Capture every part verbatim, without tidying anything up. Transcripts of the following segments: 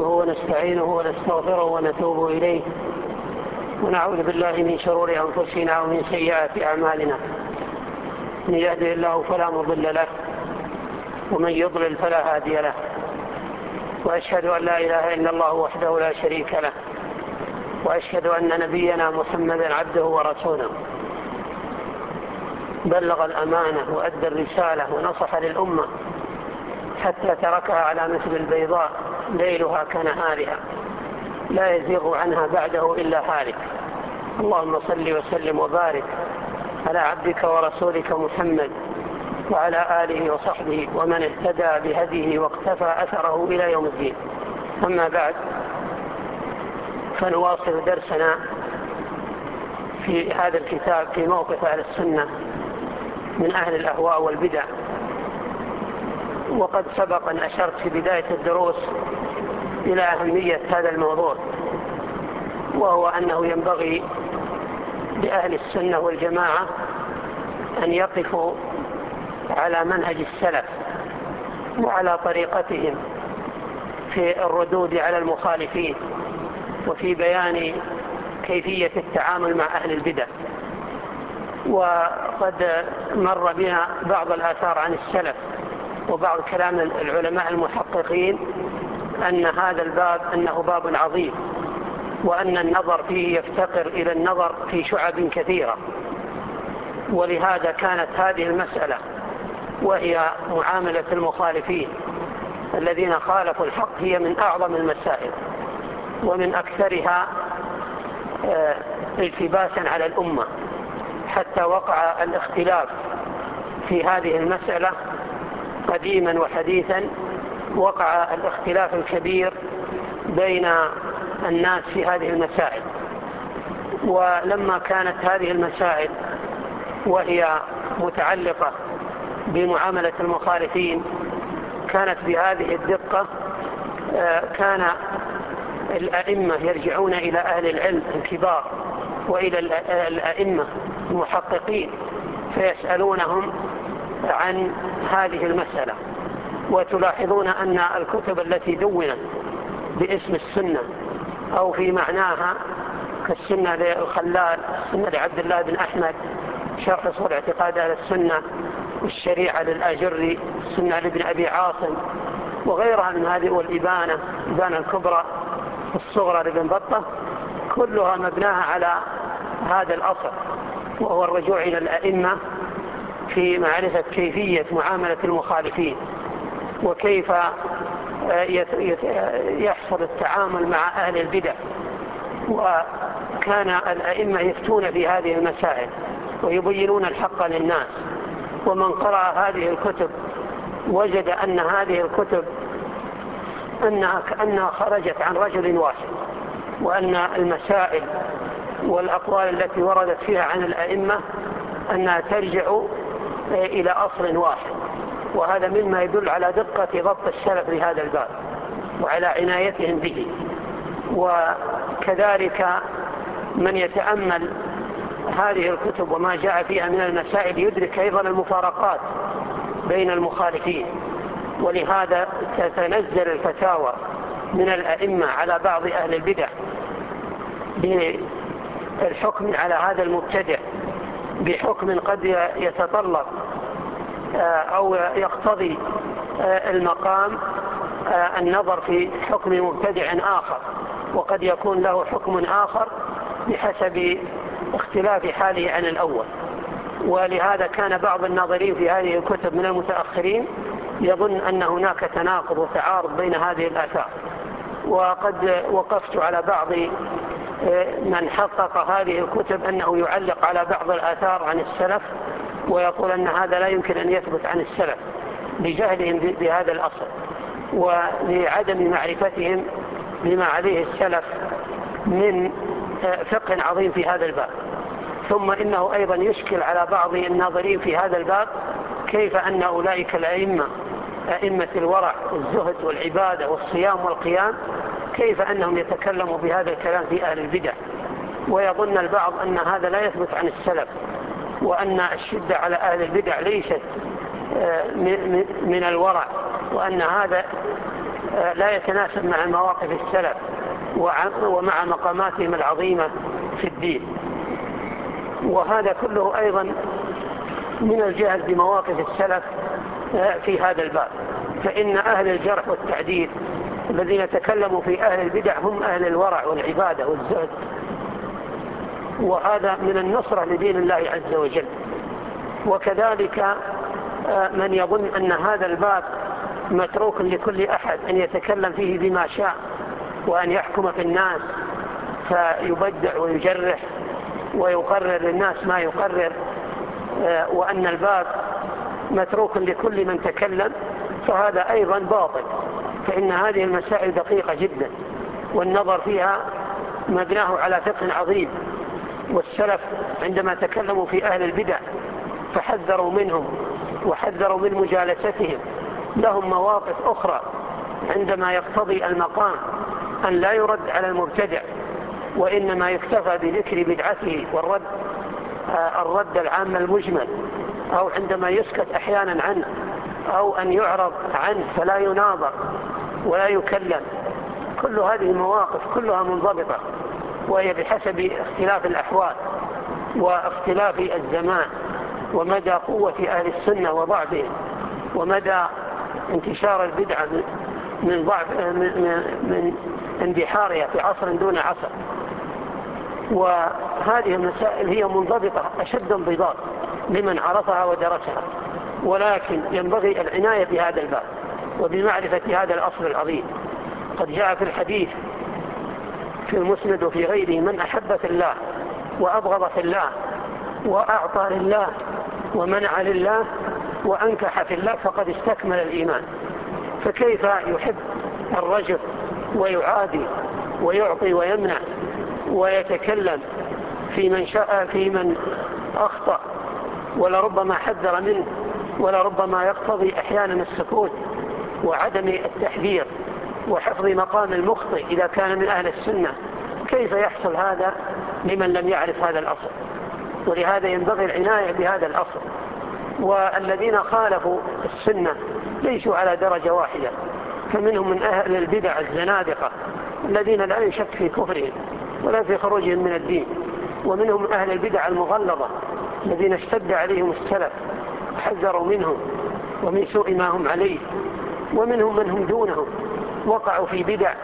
ونستعينه ونستغفره ونتوب إليه ونعوذ بالله من شرور أنفسنا ومن سيئات أعمالنا. من يهده الله فلا مضل له ومن يضلل فلا هادي له، وأشهد أن لا إله إلا الله وحده لا شريك له، وأشهد أن نبينا محمدا عبده ورسوله، بلغ الأمانة وأدى الرسالة ونصح للأمة حتى تركها على مثل البيضاء ليلها كنهارها لا يزيغ عنها بعده إلا هالك. اللهم صل وسلم وبارك على عبدك ورسولك محمد وعلى آله وصحبه ومن اهتدى بهديه واقتفى أثره إلى يوم الدين. أما بعد، فنواصل درسنا في هذا الكتاب في موقف أهل السنة من أهل الأهواء والبدع. وقد سبق أن أشرت في بداية الدروس إلى أهمية هذا الموضوع، وهو أنه ينبغي لأهل السنة والجماعة أن يقفوا على منهج السلف وعلى طريقتهم في الردود على المخالفين وفي بيان كيفية التعامل مع أهل البدع. وقد مر بنا بعض الآثار عن السلف وبعض كلام العلماء المحققين أن هذا الباب أنه باب عظيم، وأن النظر فيه يفتقر إلى النظر في شعب كثيرة. ولهذا كانت هذه المسألة وهي معاملة المخالفين الذين خالفوا الحق هي من أعظم المسائل ومن أكثرها التباسا على الأمة، حتى وقع الاختلاف في هذه المسألة قديما وحديثا. وقع الاختلاف الكبير بين الناس في هذه المسائل. ولما كانت هذه المسائل وهي متعلقة بمعاملة المخالفين كانت بهذه الدقة، كان الأئمة يرجعون إلى أهل العلم الكبار وإلى الأئمة المحققين فيسألونهم عن هذه المسألة. وتلاحظون أن الكتب التي دونت باسم السنة أو في معناها كالسنة للخلال، السنة لعبد الله بن أحمد، شرح أصول اعتقاد أهل السنة، والشريعة للآجري، السنة لابن أبي عاصم، وغيرها من هذه، والإبانة، الإبانة الكبرى الصغرى لابن بطة، كلها مبناها على هذا الأصل، وهو الرجوع إلى الأئمة في معرفة كيفية معاملة المخالفين وكيف يحصل التعامل مع أهل البدع. وكان الأئمة يفتون في هذه المسائل ويبينون الحق للناس. ومن قرأ هذه الكتب وجد أن هذه الكتب أنها كأنها خرجت عن رجل واحد، وأن المسائل والأقوال التي وردت فيها عن الأئمة أنها ترجع إلى أصل واحد. وهذا مما يدل على دقة ضبط السلف لهذا الباب وعلى عنايتهم به. وكذلك من يتأمل هذه الكتب وما جاء فيها من المسائل يدرك أيضا المفارقات بين المخالفين. ولهذا تتنزل الفتاوى من الأئمة على بعض أهل البدع بالحكم على هذا المبتدع بحكم قد يتطلب أو يقتضي المقام النظر في حكم مبتدع آخر، وقد يكون له حكم آخر بحسب اختلاف حاله عن الأول. ولهذا كان بعض الناظرين في هذه الكتب من المتأخرين يظن أن هناك تناقض وتعارض بين هذه الآثار. وقد وقفت على بعض من حقق هذه الكتب أنه يعلق على بعض الآثار عن السلف ويقول أن هذا لا يمكن أن يثبت عن السلف لجهلهم بهذا الأصل ولعدم معرفتهم بما عليه السلف من فقه عظيم في هذا الباب. ثم إنه أيضا يشكل على بعض الناظرين في هذا الباب كيف أن أولئك الأئمة، أئمة الورع والزهد والعبادة والصيام والقيام، كيف أنهم يتكلموا بهذا الكلام في أهل البدع. ويظن البعض أن هذا لا يثبت عن السلف، وأن الشدة على أهل البدع ليست من الورع، وأن هذا لا يتناسب مع مواقف السلف ومع مقاماتهم العظيمة في الدين. وهذا كله أيضا من الجهل بمواقف السلف في هذا الباب، فإن أهل الجرح والتعديل الذين تكلموا في أهل البدع هم أهل الورع والعبادة والزهد، وهذا من النصرة لدين الله عز وجل. وكذلك من يظن أن هذا الباب متروك لكل أحد أن يتكلم فيه بما شاء وأن يحكم في الناس فيبدع ويجرح ويقرر للناس ما يقرر، وأن الباب متروك لكل من تكلم، فهذا أيضا باطل، فإن هذه المسائل دقيقة جدا والنظر فيها مبناه على فقه عظيم. والسلف عندما تكلموا في أهل البدع فحذروا منهم وحذروا من مجالستهم. لهم مواقف أخرى عندما يقتضي المقام أن لا يرد على المبتدع، وإنما يكتفى بذكر بدعته والرد الرد العام المجمل، أو عندما يسكت أحيانا عنه، أو أن يعرض عنه فلا يناظر ولا يكلم. كل هذه المواقف كلها منضبطة، وهي بحسب اختلاف الأحوال واختلاف الزمان ومدى قوة أهل السنة وضعفهم ومدى انتشار البدعة من ضعف من, من اندحارها في عصر دون عصر. وهذه المسائل هي منضبطة أشد انضباط لمن عرفها ودرسها، ولكن ينبغي العناية بهذا الباب وبمعرفة هذا الأصل العظيم. قد جاء في الحديث في المسند وفي غيره: من أحب في الله وأبغض في الله وأعطى لله ومنع لله وأنكح في الله فقد استكمل الإيمان. فكيف يحب الرجل ويعادي ويعطي ويمنع ويتكلم في من شاء في من أخطأ ولربما حذر منه، ولربما يقتضي أحيانا السكوت وعدم التحذير وحفظ مقام المخطئ إذا كان من أهل السنة؟ كيف يحصل هذا لمن لم يعرف هذا الأصل؟ ولهذا ينبغي العناية بهذا الأصل. والذين خالفوا السنة ليسوا على درجة واحدة، فمنهم من أهل البدع الزنادقة الذين لا يشك في كفرهم ولا في خروجهم من الدين، ومنهم أهل البدع المغلظة الذين اشتد عليهم السلف وحذروا منهم ومن سوء ما هم عليه، ومنهم من هم دونهم وقعوا في بدع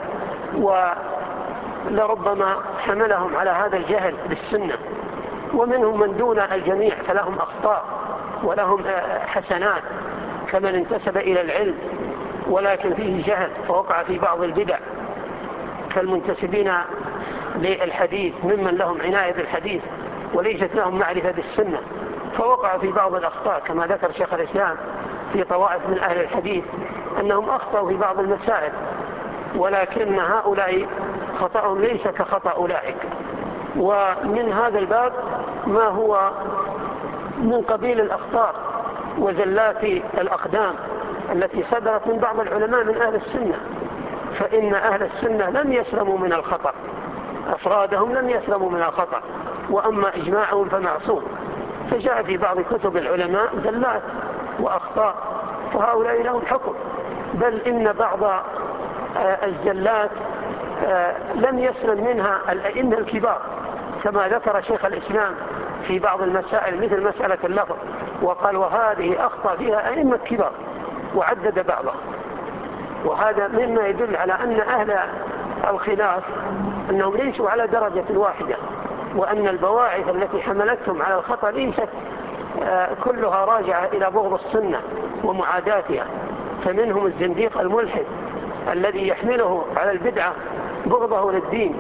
ولربما حملهم على هذا الجهل بالسنة، ومنهم من دون الجميع فلهم أخطاء ولهم حسنات كمن انتسب إلى العلم ولكن فيه جهل فوقع في بعض البدع، كالمنتسبين للحديث ممن لهم عناية بالحديث وليست لهم معرفة بالسنة، فوقع في بعض الأخطاء كما ذكر شيخ الإسلام في طوائف من أهل الحديث أنهم أخطأوا في بعض المسائل، ولكن هؤلاء خطأهم ليس كخطأ أولئك. ومن هذا الباب ما هو من قبيل الأخطاء وزلات الأقدام التي صدرت من بعض العلماء من أهل السنة، فإن أهل السنة لم يسلموا من الخطأ، أفرادهم لم يسلموا من الخطأ، وأما إجماعهم فمعصوم. فجاء في بعض كتب العلماء زلات وأخطاء، فهؤلاء لهم حكم، بل إن بعض الزلات لم يسلم منها الأئمة الكبار كما ذكر شيخ الإسلام في بعض المسائل مثل مسألة اللفظ، وقال وهذه أخطأ فيها أئمة كبار وعدد بعضها. وهذا مما يدل على أن أهل الخلاف أنهم ليسوا على درجة واحدة، وأن البواعث التي حملتهم على الخطأ ليست كلها راجعة إلى بغض السنة ومعاداتها. فمنهم الزنديق الملحد الذي يحمله على البدعة بغضه للدين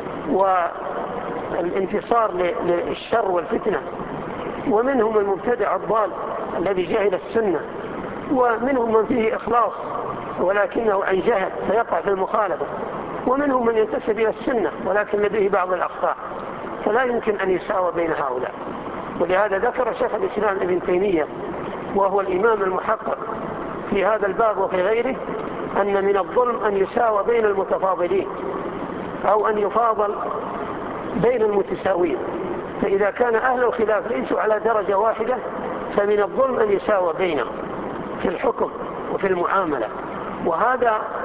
والانتصار للشر والفتنة، ومنهم المبتدع الضال الذي جهل السنة، ومنهم من فيه إخلاص ولكنه عن جهل فيقع في المخالفة، ومنهم من ينتسب إلى السنة ولكن لديه بعض الأخطاء، فلا يمكن أن يساوى بين هؤلاء. ولهذا ذكر شيخ الإسلام ابن تيمية وهو الإمام المحقق في هذا الباب وفي غيره أن من الظلم أن يساوى بين المتفاضلين أو أن يفاضل بين المتساوين. فإذا كان أهل الخلاف ليسوا على درجة واحدة فمن الظلم أن يساوى بينهم في الحكم وفي المعاملة. وهذا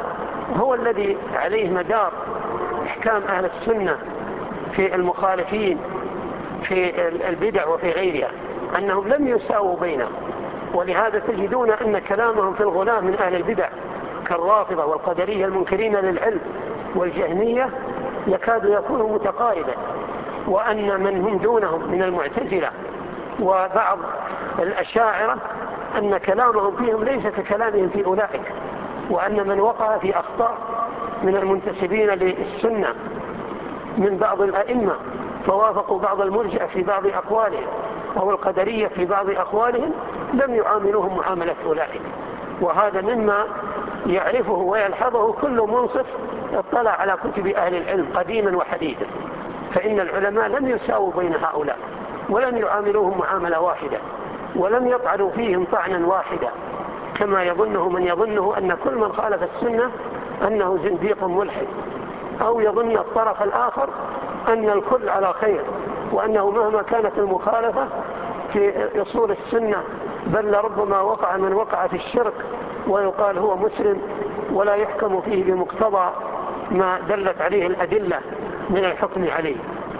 هو الذي عليه مدار إحكام أهل السنة في المخالفين في البدع وفي غيرها، أنهم لم يساووا بينهم. ولهذا تجدون أن كلامهم في الغلاة من أهل البدع كالرافضة والقدرية المنكرين للعلم والجهمية يكاد يكون متقاربا، وأن من هم دونهم من المعتزلة وبعض الأشاعرة أن كلامهم فيهم ليس ككلامهم في أولئك، وأن من وقع في أخطاء من المنتسبين للسنة من بعض الأئمة فوافقوا بعض المرجئة في بعض أقوالهم أو القدرية في بعض أقوالهم لم يعاملوهم معاملة أولئك. وهذا مما يعرفه ويلحظه كل منصف اطلع على كتب أهل العلم قديما وحديثا، فإن العلماء لم يساووا بين هؤلاء ولم يعاملوهم معاملة واحدة ولم يطعنوا فيهم طعنا واحدا كما يظنه من يظنه أن كل من خالف السنة أنه زنديق ملحد، أو يظن الطرف الآخر أن الكل على خير، وأنه مهما كانت المخالفة في أصول السنة بل ربما وقع من وقع في الشرك ويقال هو مسلم ولا يحكم فيه بمقتضى ما دلت عليه الأدلة من الحكم عليه.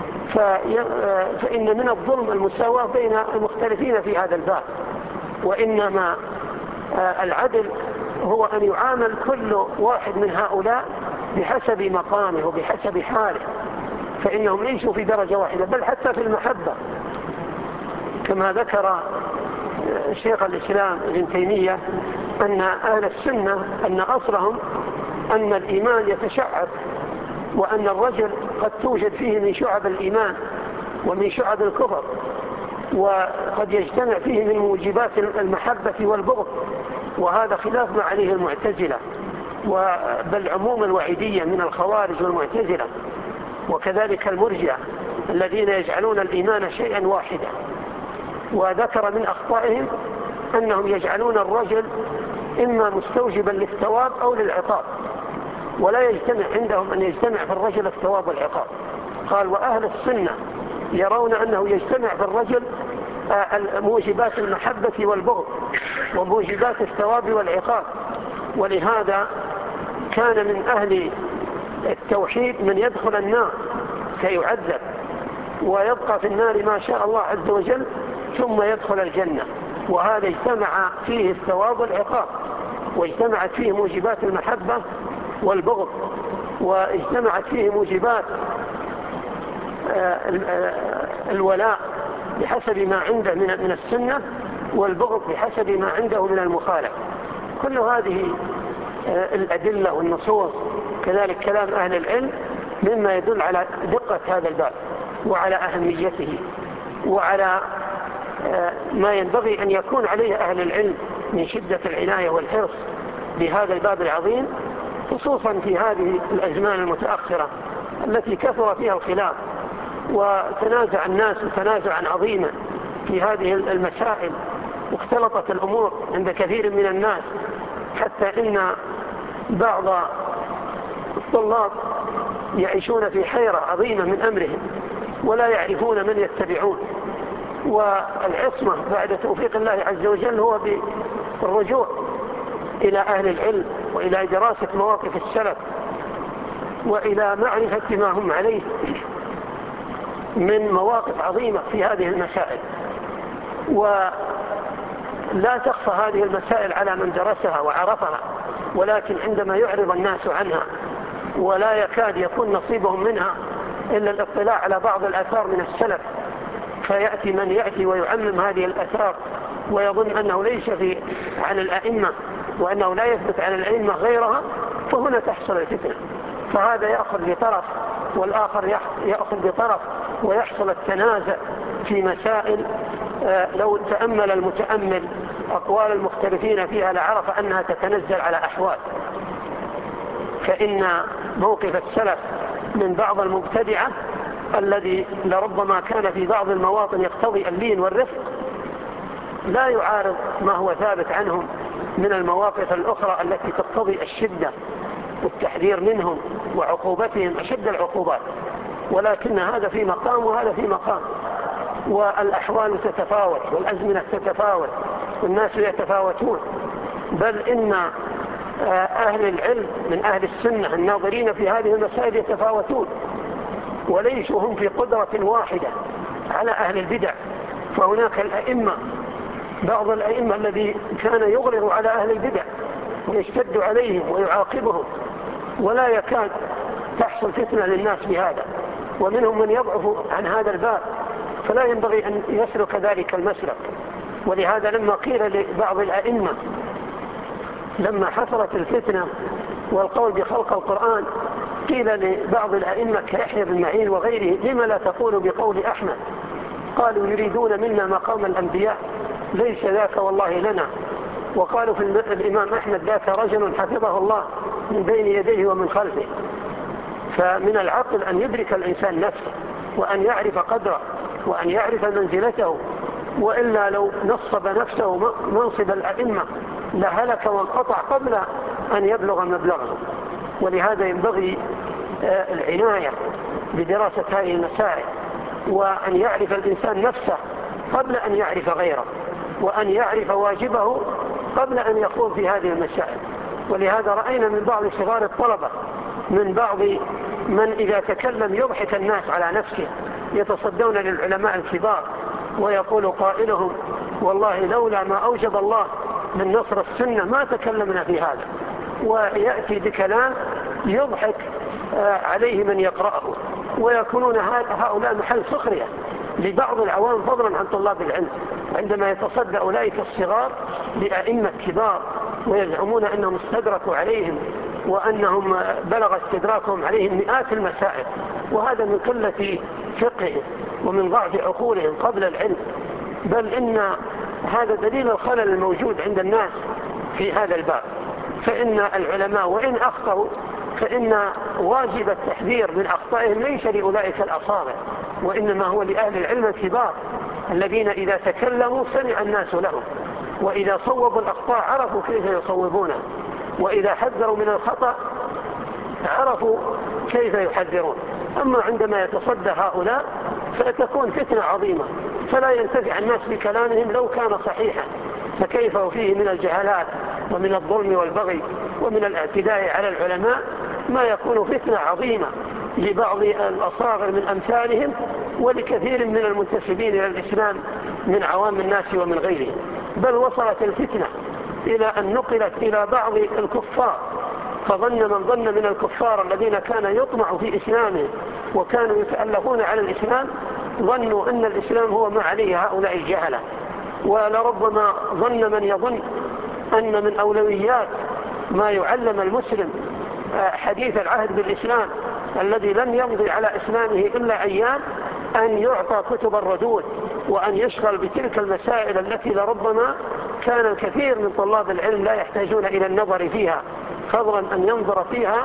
فإن من الظلم المساواة بين المختلفين في هذا الباب، وإنما العدل هو أن يعامل كل واحد من هؤلاء بحسب مقامه وبحسب حاله، فإنهم ليسوا في درجة واحدة، بل حتى في المحبة كما ذكر شيخ الإسلام ابن تيمية أن أهل السنة أن أصلهم أن الإيمان يتشعب، وأن الرجل قد توجد فيه من شعب الإيمان ومن شعب الكفر، وقد يجتمع فيه من موجبات المحبة والبغض، وهذا خلاف ما عليه المعتزلة بل عموم الوعيدية من الخوارج والمعتزلة، وكذلك المرجئة الذين يجعلون الإيمان شيئا واحدا. وذكر من أخطائهم أنهم يجعلون الرجل إما مستوجبا للثواب أو للعقاب، ولا يجتمع عندهم أن يجتمع في الرجل الثواب والعقاب. قال وأهل السنة يرون أنه يجتمع في الرجل موجبات المحبة والبغض وموجبات الثواب والعقاب، ولهذا كان من أهل التوحيد من يدخل النار فيعذب ويبقى في النار ما شاء الله عز وجل ثم يدخل الجنة، وهذا اجتمع فيه الثواب والعقاب، واجتمعت فيه موجبات المحبة والبغض، واجتمعت فيه موجبات الولاء بحسب ما عنده من السنة والبغض بحسب ما عنده من المخالف. كل هذه الأدلة والنصوص كذلك كلام أهل العلم مما يدل على دقة هذا الباب وعلى أهميته وعلى ما ينبغي أن يكون عليه أهل العلم من شدة العناية والحرص بهذا الباب العظيم، خصوصا في هذه الأزمان المتأخرة التي كثر فيها الخلاف وتنازع الناس تنازعا عظيما في هذه المسائل، واختلطت الأمور عند كثير من الناس حتى إن بعض الطلاب يعيشون في حيرة عظيمة من أمرهم ولا يعرفون من يتبعون. والعصمة بعد توفيق الله عز وجل هو بالرجوع إلى أهل العلم وإلى دراسة مواقف السلف وإلى معرفة ما هم عليه من مواقف عظيمة في هذه المسائل. ولا تخفى هذه المسائل على من درسها وعرفها، ولكن عندما يعرض الناس عنها ولا يكاد يكون نصيبهم منها إلا الاطلاع على بعض الآثار من السلف، فيأتي من يأتي ويعمم هذه الآثار ويظن أنه ليس في عن الأئمة وأنه لا يثبت عن الأئمة غيرها، فهنا تحصل الفتنة، فهذا يأخذ بطرف والآخر يأخذ بطرف ويحصل التنازع في مسائل لو تأمل المتأمل أقوال المختلفين فيها لعرف أنها تتنزل على أحوال. فإن موقف السلف من بعض المبتدعة الذي لربما كان في بعض المواطن يقتضي اللين والرفق لا يعارض ما هو ثابت عنهم من المواقف الأخرى التي تقتضي الشدة والتحذير منهم وعقوبتهم أشد العقوبات، ولكن هذا في مقام وهذا في مقام، والأحوال تتفاوت والأزمنة تتفاوت والناس يتفاوتون، بل إن أهل العلم من أهل السنة الناظرين في هذه المسائل يتفاوتون، وليسوا هم في قدرة واحدة على أهل البدع. فهناك الأئمة، بعض الأئمة الذي كان يغلظ على أهل البدع ويشتد عليهم ويعاقبهم، ولا يكاد تحصل فتنة للناس بهذا، ومنهم من يضعف عن هذا الباب، فلا ينبغي أن يسلك ذلك المسلك. ولهذا لما قيل لبعض الأئمة لما حصلت الفتنة والقول بخلق القرآن، قيل لبعض الأئمة كيحيى بن معين وغيره: لما لا تقول بقول أحمد؟ قالوا: يريدون منا مقام الأنبياء، ليس ذاك والله لنا. وقالوا في الإمام أحمد: ذاك رجل حفظه الله من بين يديه ومن خلفه. فمن العقل أن يدرك الإنسان نفسه، وأن يعرف قدره، وأن يعرف منزلته، وإلا لو نصب نفسه منصب الأئمة لهلك وانقطع قبل أن يبلغ مبلغه. ولهذا ينبغي العناية بدراسة هذه المسائل، وأن يعرف الإنسان نفسه قبل أن يعرف غيره، وأن يعرف واجبه قبل أن يقوم في هذه المسائل. ولهذا رأينا من بعض صغار الطلبة، من بعض من إذا تكلم يضحك الناس على نفسه، يتصدون للعلماء الكبار ويقول قائلهم: والله لولا ما أوجب الله من نصر السنة ما تكلمنا في هذا، ويأتي بكلام يضحك عليه من يقرأه، ويكونون هؤلاء محل سخرية لبعض العوام فضلا عن طلاب العلم، عندما يتصدى أولئك الصغار لأئمة كبار ويزعمون أنهم استدركوا عليهم وأنهم بلغ استدراكهم عليهم مئات المسائل. وهذا من قلة فقههم ومن ضعف عقولهم قبل العلم، بل إن هذا دليل الخلل الموجود عند الناس في هذا الباب. فإن العلماء وإن أخطأوا فإن واجب التحذير من أخطائهم ليس لأولئك الأصابع، وإنما هو لأهل العلم الكبار الذين إذا تكلموا سمع الناس لهم، وإذا صوبوا الأخطاء عرفوا كيف يصوبونها، وإذا حذروا من الخطأ عرفوا كيف يحذرون. أما عندما يتصدى هؤلاء فتكون فتنة عظيمة، فلا ينتفع الناس بكلامهم لو كان صحيحا، فكيف وفيه من الجهالات ومن الظلم والبغي ومن الاعتداء على العلماء ما يكون فتنة عظيمة لبعض الأصاغر من أمثالهم ولكثير من المنتسبين إلى الإسلام من عوام الناس ومن غيرهم. بل وصلت الفتنة إلى أن نقلت إلى بعض الكفار، فظن من ظن من الكفار الذين كان يطمع في إسلامهم وكانوا يتألفون على الإسلام، ظنوا أن الإسلام هو ما عليه هؤلاء الجهلة. ولربما ظن من يظن أن من أولويات ما يعلم المسلم حديث العهد بالإسلام الذي لم يمضي على إسلامه إلا أيام أن يعطى كتب الردود، وأن يشغل بتلك المسائل التي لربما كان الكثير من طلاب العلم لا يحتاجون إلى النظر فيها، فضلا أن ينظر فيها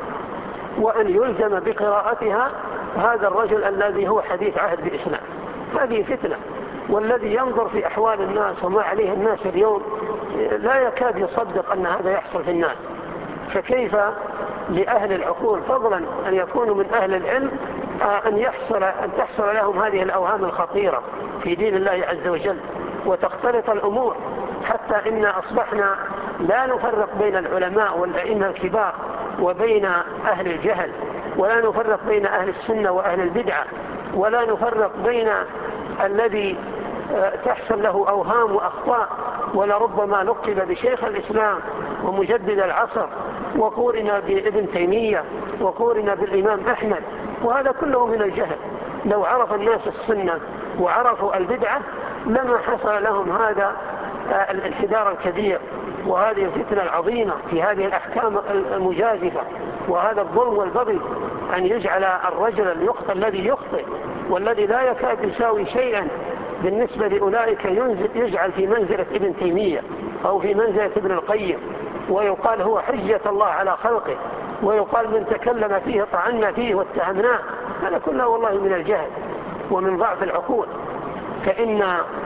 وأن يلزم بقراءتها هذا الرجل الذي هو حديث عهد بالإسلام. هذه فتنة. والذي ينظر في أحوال الناس وما عليه الناس اليوم لا يكاد يصدق أن هذا يحصل في الناس، فكيف لأهل العقول فضلا أن يكونوا من أهل العلم أن يحصل أن تحصل لهم هذه الأوهام الخطيرة في دين الله عز وجل، وتختلط الأمور حتى إن أصبحنا لا نفرق بين العلماء والأئمة الكبار وبين أهل الجهل، ولا نفرق بين أهل السنة وأهل البدعة، ولا نفرق بين الذي تحصل له أوهام وأخطاء ولربما لقب بشيخ الإسلام ومجدد العصر، وقورنا بابن تيمية، وقورنا بالإمام أحمد، وهذا كله من الجهل. لو عرف الناس السنة وعرفوا البدعة لما حصل لهم هذا الانحدار الكبير وهذه الفتنة العظيمة في هذه الأحكام المجازفة وهذا الظلم والبغي، أن يجعل الرجل اليخطئ الذي يخطئ والذي لا يكاد يساوي شيئا بالنسبة لأولئك يجعل في منزلة ابن تيمية أو في منزلة ابن القيم، ويقال هو حجة الله على خلقه، ويقال من تكلم فيه طعنا فيه واتهمناه. هذا كله والله من الجهل ومن ضعف العقول. فإن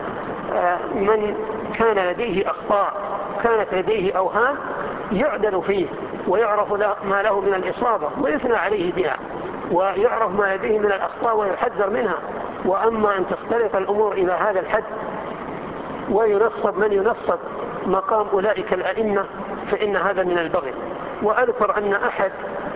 من كان لديه أخطاء كانت لديه أوهام يعدل فيه ويعرف ما له من الإصابة ويثنى عليه بها، ويعرف ما لديه من الأخطاء ويحذر منها. وأما أن تختلط الأمور إلى هذا الحد وينصب من ينصب مقام أولئك الأئمة فإن هذا من البغي. وأذكر أن أحد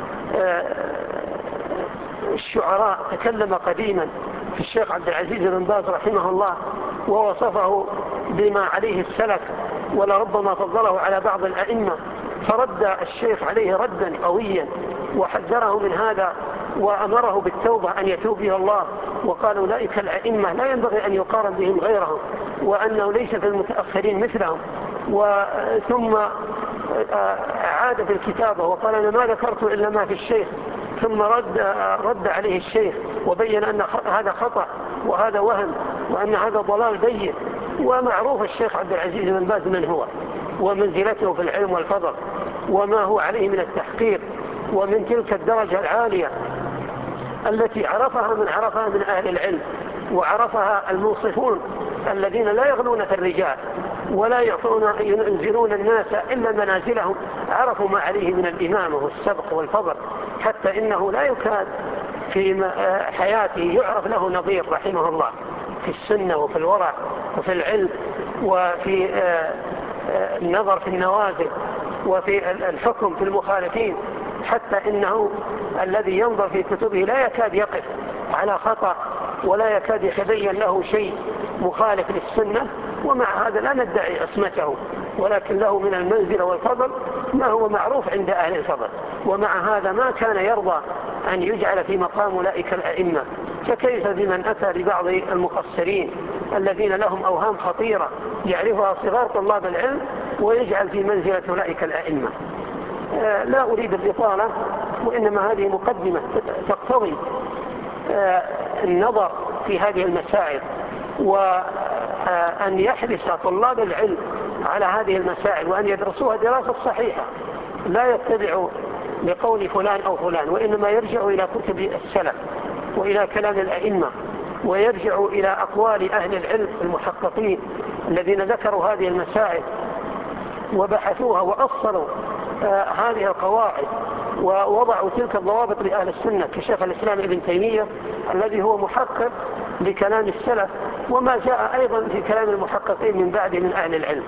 الشعراء تكلم قديما في الشيخ عبد العزيز بن باز رحمه الله ووصفه بما عليه السلف ولربما فضله على بعض الأئمة، فرد الشيخ عليه ردا قويا وحذره من هذا وأمره بالتوبة أن يتوب إلى الله، وقال أولئك الأئمة لا ينبغي أن يقارن بهم غيرهم، وأنه ليس في المتأخرين مثلهم. وثم عاد في الكتابة وقال أنا ما ذكرت إلا ما في الشيخ، ثم رد, رد عليه الشيخ وبين أن هذا خطأ وهذا وهم وأن هذا ضلال بين. ومعروف الشيخ عبد العزيز بن باز من هو ومنزلته في العلم والفضل وما هو عليه من التحقيق ومن تلك الدرجة العالية التي عرفها من عرفها من أهل العلم، وعرفها المنصفون الذين لا يغلون في الرجال ولا يعطون ينزلون الناس إلا منازلهم، عرفوا ما عليه من الإمامة والسبق والفضل، حتى إنه لا يكاد في حياته يعرف له نظير رحمه الله في السنة وفي الورع وفي العلم وفي النظر في النوازل وفي الحكم في المخالفين، حتى إنه الذي ينظر في كتبه لا يكاد يقف على خطأ ولا يكاد يتبين له شيء مخالف للسنة. ومع هذا لا ندعي عصمته، ولكن له من المنزلة والفضل ما هو معروف عند أهل الفضل. ومع هذا ما كان يرضى أن يجعل في مقام أولئك الأئمة، فكيف بمن أتى لبعض المقصرين الذين لهم أوهام خطيرة يعرفها صغار طلاب العلم ويجعل في منزلة أولئك الأئمة. لا أريد الإطالة، وإنما هذه مقدمة تقتضي النظر في هذه المسائل، وأن يحرص طلاب العلم على هذه المسائل وأن يدرسوها دراسة صحيحة، لا يتبعوا لقول فلان أو فلان، وإنما يرجعوا إلى كتب السلف وإلى كلام الأئمة، ويرجعوا إلى أقوال أهل العلم المحققين الذين ذكروا هذه المسائل وبحثوها وأصلوا آه هذه القواعد ووضعوا تلك الضوابط لأهل السنة كشيخ الإسلام ابن تيمية الذي هو محقق لكلام السلف، وما جاء أيضا في كلام المحققين من بعد من أهل العلم.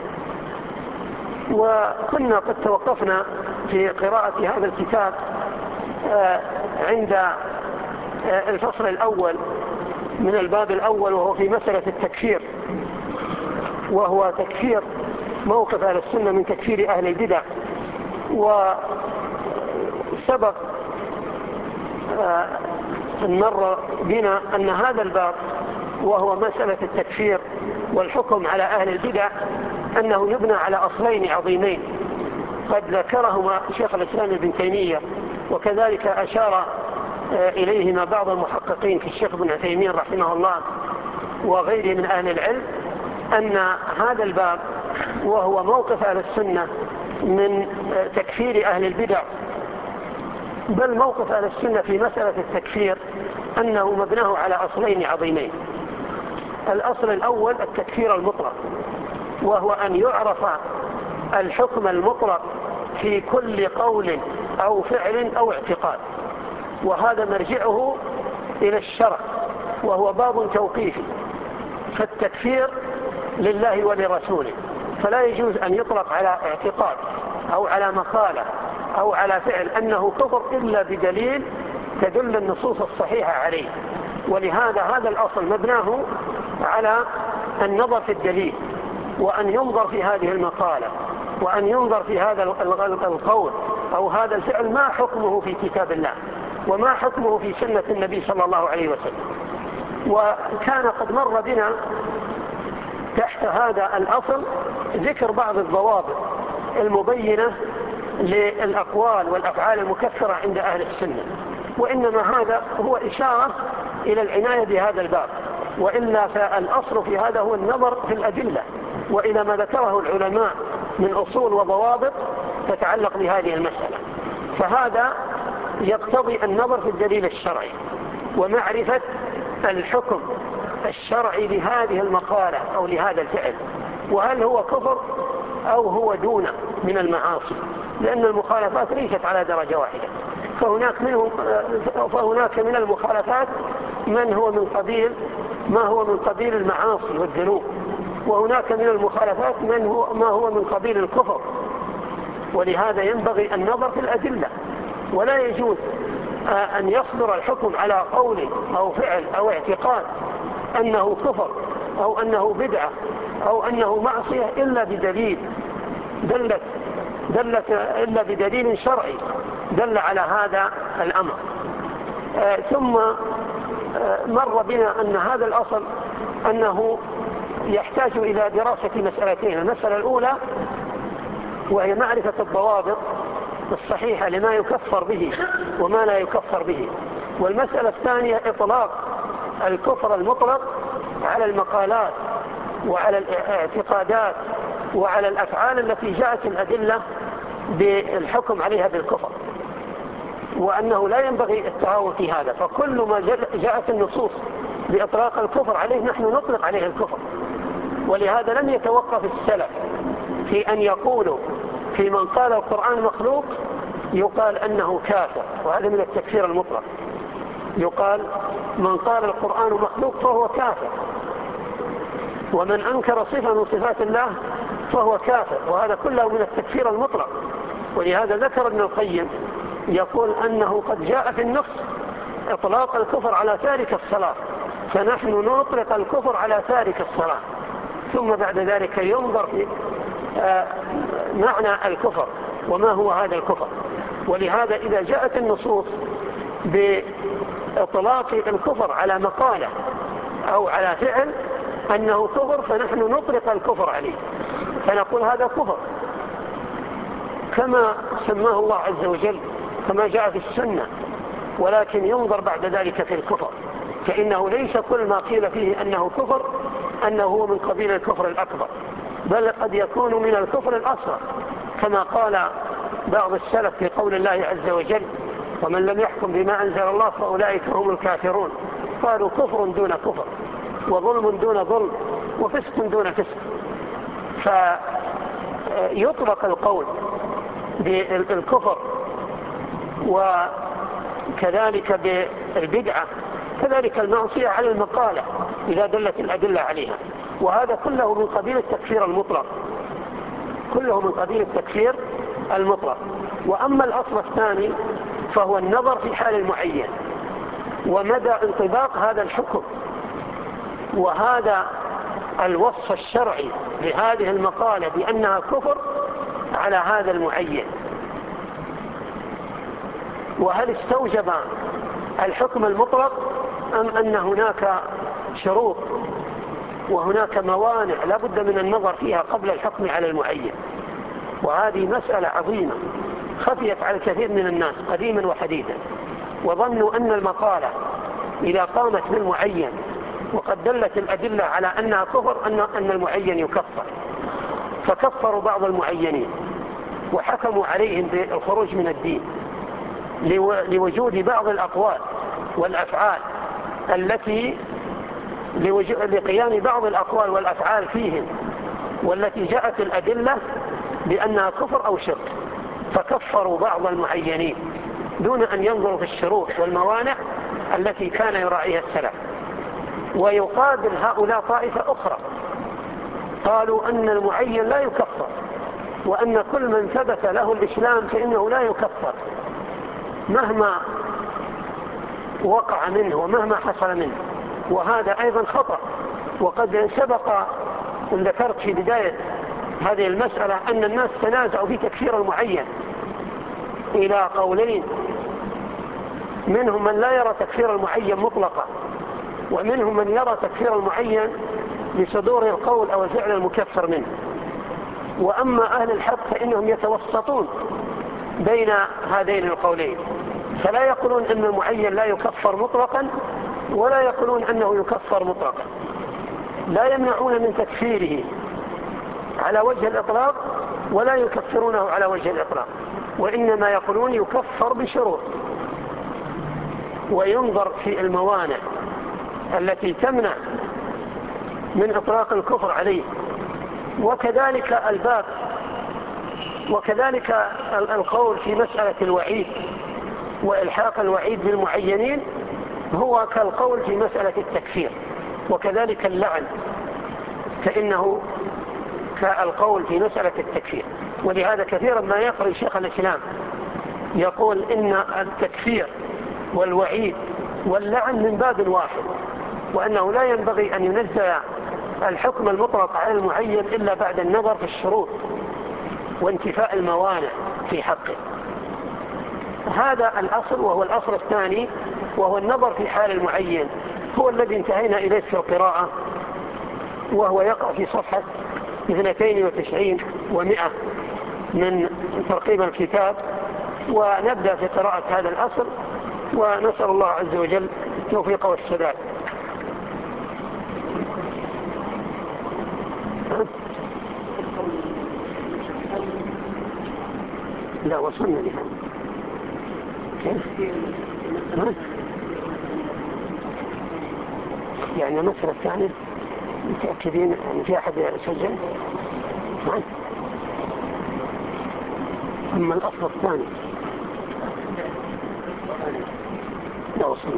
وكنا قد توقفنا في قراءة هذا الكتاب آه عند آه الفصل الأول من الباب الأول، وهو في مسألة التكفير، وهو تكفير موقف أهل السنة من تكفير أهل البدع. وسبق أن مر بنا أن هذا الباب وهو مسألة التكفير والحكم على أهل البدع أنه يبنى على أصلين عظيمين قد ذكرهما شيخ الإسلام ابن تيمية، وكذلك أشار إليهما بعض المحققين كالشيخ ابن عثيمين رحمه الله وغيره من أهل العلم، أن هذا الباب وهو موقف أهل السنة من تكفير أهل البدع، بل موقف أهل السنة في مسألة التكفير أنه مبناه على أصلين عظيمين. الأصل الأول التكفير المطلق، وهو أن يعرف الحكم المطلق في كل قول أو فعل أو اعتقاد، وهذا مرجعه إلى الشرع وهو باب توقيفي. فالتكفير لله ولرسوله، فلا يجوز أن يطلق على اعتقاد أو على مقالة أو على فعل أنه كفر إلا بدليل تدل النصوص الصحيحة عليه. ولهذا هذا الأصل مبناه على النظر في الدليل، وأن ينظر في هذه المقالة، وأن ينظر في هذا القول أو هذا الفعل ما حكمه في كتاب الله وما حكمه في سنة النبي صلى الله عليه وسلم. وكان قد مر بنا تحت هذا الأصل ذكر بعض الضوابط المبينة للأقوال والأفعال المكفرة عند أهل السنة، وإنما هذا هو إشارة إلى العناية بهذا الباب، وإلا فالأصل في هذا هو النظر في الأدلة وإلى ما ذكره العلماء من أصول وضوابط تتعلق بهذه المسألة. فهذا يقتضي النظر في الدليل الشرعي ومعرفة الحكم الشرعي لهذه المقالة أو لهذا الفعل، وهل هو كفر أو هو دون من المعاصي، لأن المخالفات ليست على درجة واحدة، فهناك, منهم فهناك من المخالفات من هو من قبيل ما هو من قبيل المعاصي والذنوب، وهناك من المخالفات من هو ما هو من قبيل الكفر. ولهذا ينبغي النظر في الأدلة، ولا يجوز أن يصدر الحكم على قول أو فعل أو اعتقاد أنه كفر أو أنه بدعة أو أنه معصية إلا بدليل دلت دلت إلا بدليل شرعي دل على هذا الأمر. آه ثم آه مر بنا أن هذا الأصل أنه يحتاج إلى دراسة مسألتين. المسألة الأولى وهي معرفة الضوابط الصحيحة لما يكفر به وما لا يكفر به. والمسألة الثانية إطلاق الكفر المطلق على المقالات وعلى الاعتقادات وعلى الأفعال التي جاءت الأدلة بالحكم عليها بالكفر، وأنه لا ينبغي التهاون في هذا. فكل ما جاءت النصوص بإطلاق الكفر عليه نحن نطلق عليه الكفر. ولهذا لم يتوقف السلف في أن يقولوا في من قال القرآن مخلوق يقال أنه كافر، وهذا من التكفير المطلق. يقال من قال القرآن مخلوق فهو كافر، ومن أنكر صفة من صفات الله فهو كافر، وهذا كله من التكفير المطلق. ولهذا ذكر ابن القيم يقول أنه قد جاء في النص إطلاق الكفر على تارك الصلاة، فنحن نطلق الكفر على تارك الصلاة، ثم بعد ذلك ينظر في معنى الكفر وما هو هذا الكفر. ولهذا إذا جاءت النصوص بإطلاق الكفر على مقالة أو على فعل أنه كفر فنحن نطلق الكفر عليه، فنقول هذا كفر كما سماه الله عز وجل كما جاء في السنة. ولكن ينظر بعد ذلك في الكفر، فإنه ليس كل ما قيل فيه أنه كفر أنه هو من قبيل الكفر الأكبر، بل قد يكون من الكفر الأصغر، كما قال بعض السلف في قول الله عز وجل ومن لم يحكم بما أنزل الله فأولئك هم الكافرون. قالوا كفر دون كفر، وظلم دون ظلم، وفسق دون فسق. فيطلق القول بالكفر وكذلك بالبدعة كذلك المعصية على المقالة إذا دلت الأدلة عليها، وهذا كله من قبيل التكفير المطلق، كله من قبيل التكفير المطلق. وأما الأصل الثاني فهو النظر في حال المعين ومدى انطباق هذا الحكم وهذا الوصف الشرعي لهذه المقالة بأنها كفر على هذا المعين، وهل استوجب الحكم المطلق أم أن هناك شروط وهناك موانع لا بد من النظر فيها قبل الحكم على المعين. وهذه مسألة عظيمة خفيت على الكثير من الناس قديما وحديثا، وظنوا أن المقالة إذا قامت بالمعين وقد دلت الأدلة على أنها كفر أن أن المعين يكفر، فكفروا بعض المعينين وحكموا عليهم بالخروج من الدين لوجود بعض الأقوال والأفعال التي لقيام بعض الأقوال والأفعال فيهم والتي جاءت الأدلة بأنها كفر أو شرك، فكفروا بعض المعينين دون أن ينظروا في الشروط والموانع التي كان يراعيها السلف. ويقابل هؤلاء طائفة أخرى قالوا أن المعين لا يكفر، وأن كل من ثبت له الإسلام فإنه لا يكفر مهما وقع منه ومهما حصل منه، وهذا أيضا خطأ. وقد سبق أن ذكرت في بداية هذه المسألة أن الناس تنازعوا في تكفير المعين إلى قولين، منهم من لا يرى تكفير المعين مطلقا، ومنهم من يرى تكفير المعين لصدور القول أو الفعل المكفر منه. وأما أهل الحق فإنهم يتوسطون بين هذين القولين، فلا يقولون أن المعين لا يكفر مطلقا ولا يقولون أنه يكفر مطلقا، لا يمنعون من تكفيره على وجه الإطلاق ولا يكفرونه على وجه الإطلاق، وإنما يقولون يكفر بشروط، وينظر في الموانع التي تمنع من إطلاق الكفر عليه. وكذلك الباب وكذلك القول في مسألة الوعيد وإلحاق الوعيد بالمعينين هو كالقول في مسألة التكفير، وكذلك اللعن فإنه كالقول في مسألة التكفير. ولهذا كثيرا ما يقرأ شيخ الإسلام يقول إن التكفير والوعيد واللعن من باب واحد، وأنه لا ينبغي أن ينزل الحكم المطلق على المعين إلا بعد النظر في الشروط وانتفاء الموانع في حقه. هذا الأصل، وهو الأصل الثاني، وهو النظر في حال المعين، هو الذي انتهينا إليه في القراءة، وهو يقع في صفحة اثنتين وتسعين ومئة من ترقيم الكتاب. ونبدأ في قراءة هذا الأصل، ونسأل الله عز وجل التوفيق والسداد. لا وصلنا لها كيف؟ يعني المسألة الثانية متأكدين أن في أحد يسجل؟ أما الأصل الثاني لا وصلنا.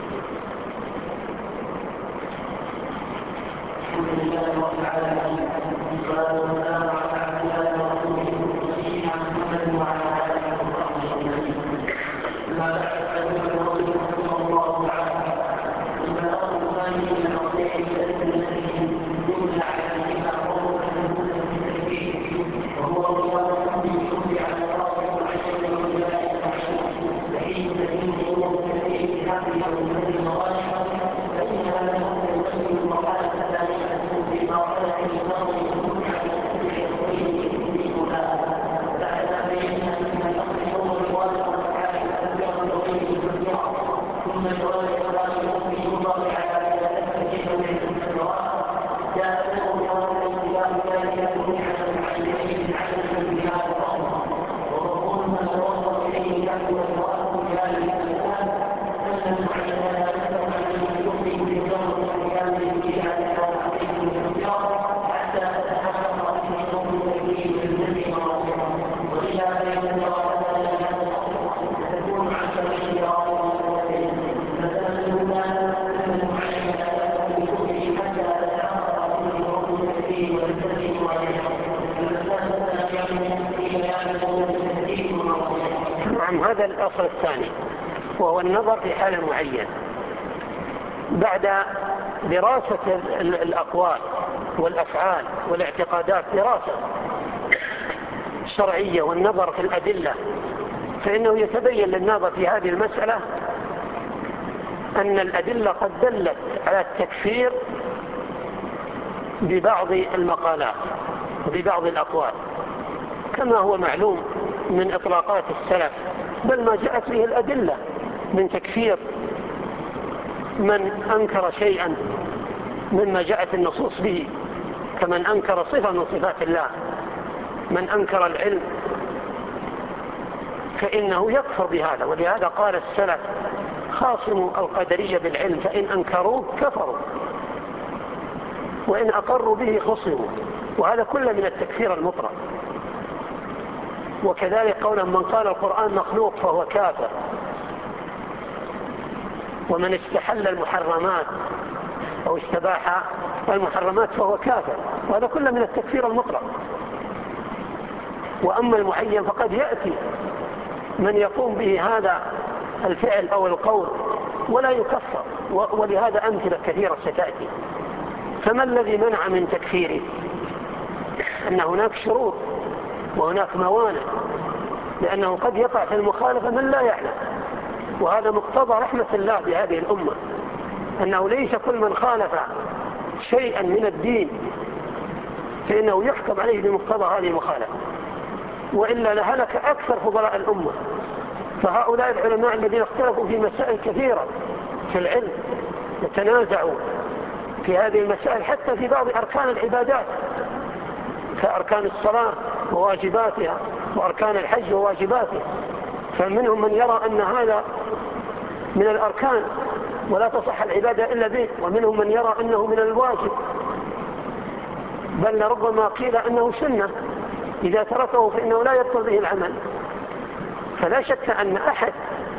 الحمد لله رب العالمين، والصلاة والسلام على رسول الله نبينا محمد وعلى آله وصحبه أجمعين. ما بعد، فيقول رحمه الله تعالى: البلاغ الثاني من الأصلين التي يمنع عليها قول المتكلمين، وهو قيام الحكم على الراجح العشر والولاية العشر، فإن تدين هو الكثير بهذه الأمة الراجحة، فإنها له تبين المرحلة الثانية بما قال في النظر الحكم على التبع الطويل يملكها. بعد بيان أن الأصل هو الواجب على التبع الطويل المكبرة، ثم جواز إخراج الحكم المضاف على ثلاثة من المكبرات، جاء له جواز انتباه ذلك على المعينين عددا بهذا الأمر، ومفهوم ما توصل إليه نحو الواجب ذلك الآن أن المعين لا يقدر عليه يخرج بجوز كامل في على العقيدة المكبرة حتى تتحقق في حكم التكليف الذي مرضه، وإلى بين الدرجات هذا الأمر تكون عن سبيل راويه مثلا الأولى أن المعين لا يقدر به حتى تتحقق في حكم التكليف والذي مرضه، المسألة الثانية في بيان حكم التكليف مرضه. نعم، هذا الأصل الثاني، وهو النظر في حال المعين. بعد دراسة الأقوال والأفعال والاعتقادات دراسة شرعية والنظر في الأدلة، فإنه يتبين للناظر في هذه المسألة أن الأدلة قد دلت على التكفير ببعض المقالات وببعض الأقوال، كما هو معلوم من إطلاقات السلف، بل ما جاءت به الأدلة من تكفير من أنكر شيئا مما جاءت النصوص به، كمن أنكر صفة من صفات الله. من أنكر العلم فإنه يكفر بهذا، ولهذا قال السلف: خاصموا القدرية بالعلم فإن أنكروه كفروا وإن أقروا به خصموا. وهذا كله من التكفير المطلق. وكذلك قولا: من قال القرآن مخلوق فهو كافر، ومن استحل المحرمات أو استباح المحرمات فهو كافر، وهذا كله من التكفير المطلق. وأما المعين فقد يأتي من يقوم به هذا الفعل أو القول ولا يكفر، ولهذا أمثلة كثيرة ستأتي. فما الذي منع من تكفيره؟ أن هناك شروط وهناك موانع، لأنه قد يقع في المخالفة من لا يعلم، وهذا مقتضى رحمة الله بهذه الأمة، أنه ليس كل من خالف شيئا من الدين فإنه يحكم عليه بمقتضى هذه المخالفة، وإلا لهلك أكثر فضلاء الأمة. فهؤلاء العلماء الذين اختلفوا في مسائل كثيرة في العلم يتنازعوا في هذه المسائل حتى في بعض أركان العبادات كأركان الصلاة وواجباتها وأركان الحج وواجباتها، فمنهم من يرى أن هذا من الأركان ولا تصح العبادة إلا به، ومنهم من يرى أنه من الواجب، بل لربما قيل أنه سنة إذا تركه فإنه لا يبطل به العمل. فلا شك أن أحد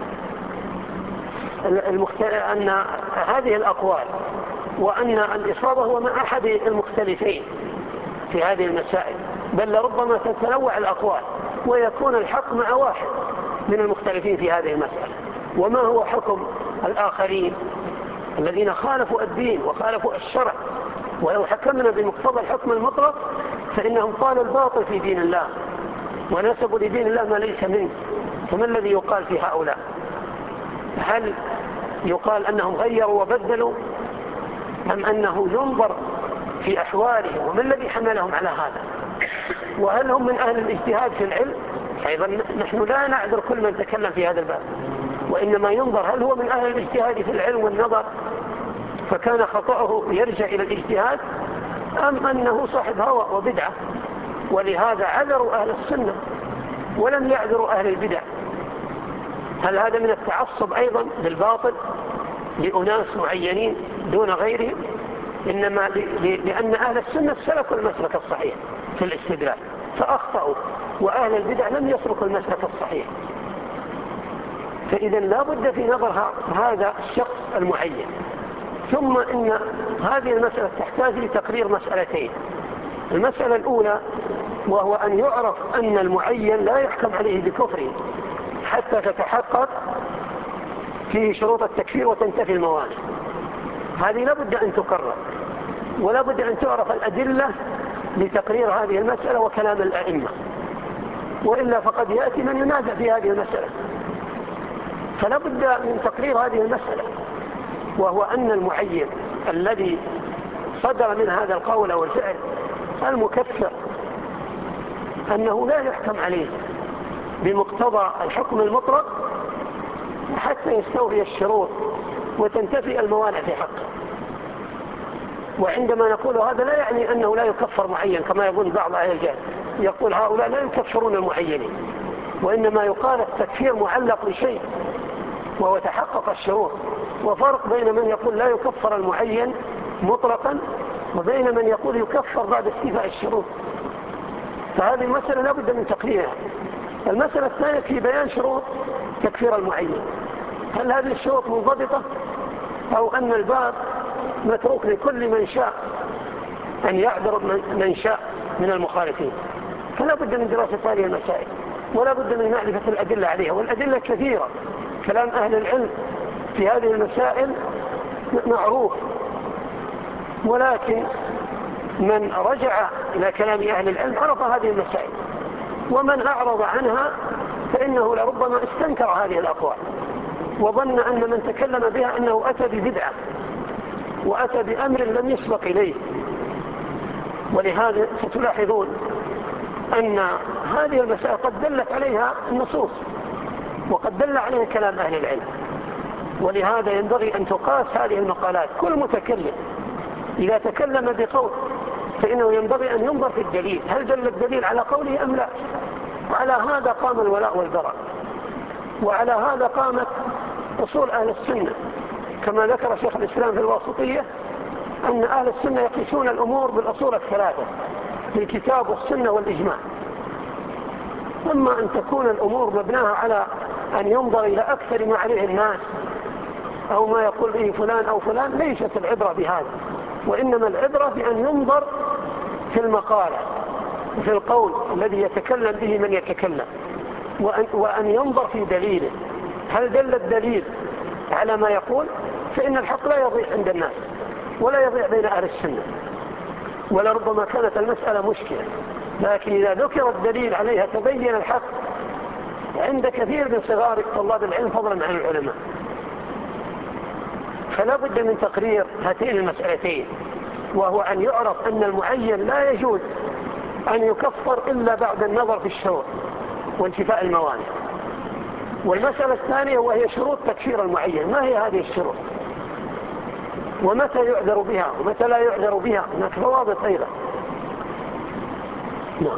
المختل... أن هذه الأقوال وأن الإصابة هو مع أحد المختلفين في هذه المسائل، بل لربما تتنوع الأقوال ويكون الحق مع واحد من المختلفين في هذه المسألة. وما هو حكم الآخرين الذين خالفوا الدين وخالفوا الشرع؟ ولو حكمنا بمقتضى الحكم المطلق فإنهم قالوا الباطل في دين الله ونسبوا لدين الله ما ليس منه. فما الذي يقال في هؤلاء؟ هل يقال أنهم غيروا وبدلوا أم أنه ينظر في أحوالهم وما الذي حملهم على هذا؟ وهل هم من أهل الاجتهاد في العلم؟ أيضا نحن لا نعذر كل من تكلم في هذا الباب، وإنما ينظر هل هو من أهل الاجتهاد في العلم والنظر فكان خطأه يرجع إلى الاجتهاد، أم أنه صاحب هوى وبدعة. ولهذا عذروا أهل السنة ولم يعذروا أهل البدع. هل هذا من التعصب أيضا للباطل لأناس معينين دون غيرهم؟ إنما لأن أهل السنة سلكوا المسلك الصحيح في الاستدلال فأخطأوا، وأهل البدع لم يسلكوا المسلك الصحيح. فإذا لا بد في نظر هذا الشخص المعين. ثم إن هذه المسألة تحتاج لتقرير مسألتين. المسألة الأولى وهو أن يعرف أن المعين لا يحكم عليه بكفر حتى تتحقق فيه شروط التكفير وتنتفي الموانع. هذه لا بد أن تقرر، ولا بد أن تعرف الأدلة لتقرير هذه المسألة وكلام الأئمة، وإلا فقد يأتي من ينازع في هذه المسألة. فلا بد من تقرير هذه المسألة، وهو أن المعين الذي صدر من هذا القول أو الفعل المكفر أنه لا يحكم عليه بمقتضى الحكم المطلق حتى يستوفي الشروط وتنتفي الموانع في حقه. وعندما نقول هذا لا يعني أنه لا يكفر معين كما يقول بعض أهل الجهل، يقول هؤلاء لا يكفرون المعينين، وإنما يقال التكفير معلق بشيء وهو تحقق الشروط. وفرق بين من يقول لا يكفر المعين مطلقا وبين من يقول يكفر بعد استيفاء الشروط. فهذه المسألة لا بد من تقريرها. المسألة الثانية في بيان شروط تكفير المعين. هل هذه الشروط منضبطة أو أن الباب متروك لكل من شاء أن يعذر من شاء من المخالفين؟ فلا بد من دراسة هذه المسائل، ولا بد من معرفة الأدلة عليها، والأدلة كثيرة. كلام أهل العلم في هذه المسائل معروف، ولكن من رجع إلى كلام أهل العلم عرف هذه المسائل، ومن أعرض عنها فإنه لربما استنكر هذه الأقوال وظن أن من تكلم بها أنه أتى ببدعة وأتى بأمر لم يسبق إليه. ولهذا ستلاحظون أن هذه المسائل قد دلت عليها النصوص وقد دل عليها كلام أهل العلم. ولهذا ينبغي أن تقاس هذه المقالات. كل متكلم إذا تكلم بقول فإنه ينبغي أن ينظر في الدليل، هل دل الدليل على قوله أم لا؟ وعلى هذا قام الولاء والبراء، وعلى هذا قامت أصول أهل السنة، كما ذكر شيخ الإسلام في الواسطية أن أهل السنة يقيسون الأمور بالأصول الثلاثة بالكتاب والسنة والإجماع. أما أن تكون الأمور مبناها على أن ينظر إلى أكثر ما عليه الناس أو ما يقول به فلان أو فلان، ليست العبرة بهذا، وإنما العبرة بأن ينظر في المقالة وفي القول الذي يتكلم به من يتكلم، وأن, وأن ينظر في دليله. هل دل الدليل على ما يقول؟ فإن الحق لا يضيع عند الناس ولا يضيع بين أهل السنة، ولربما كانت المسألة مشكلة، لكن إذا ذكر الدليل عليها تبين الحق عند كثير من صغار طلاب العلم فضلا عن العلماء. فلا بد من تقرير هاتين المسألتين، وهو أن يعرف أن المعين لا يجوز أن يكفر إلا بعد النظر في الشروط وانتفاء الموانع. والمسألة الثانية وهي شروط تكفير المعين، ما هي هذه الشروط ومتى يعذر بها ومتى لا يعذر بها؟ هناك ضوابط أيضا. نعم.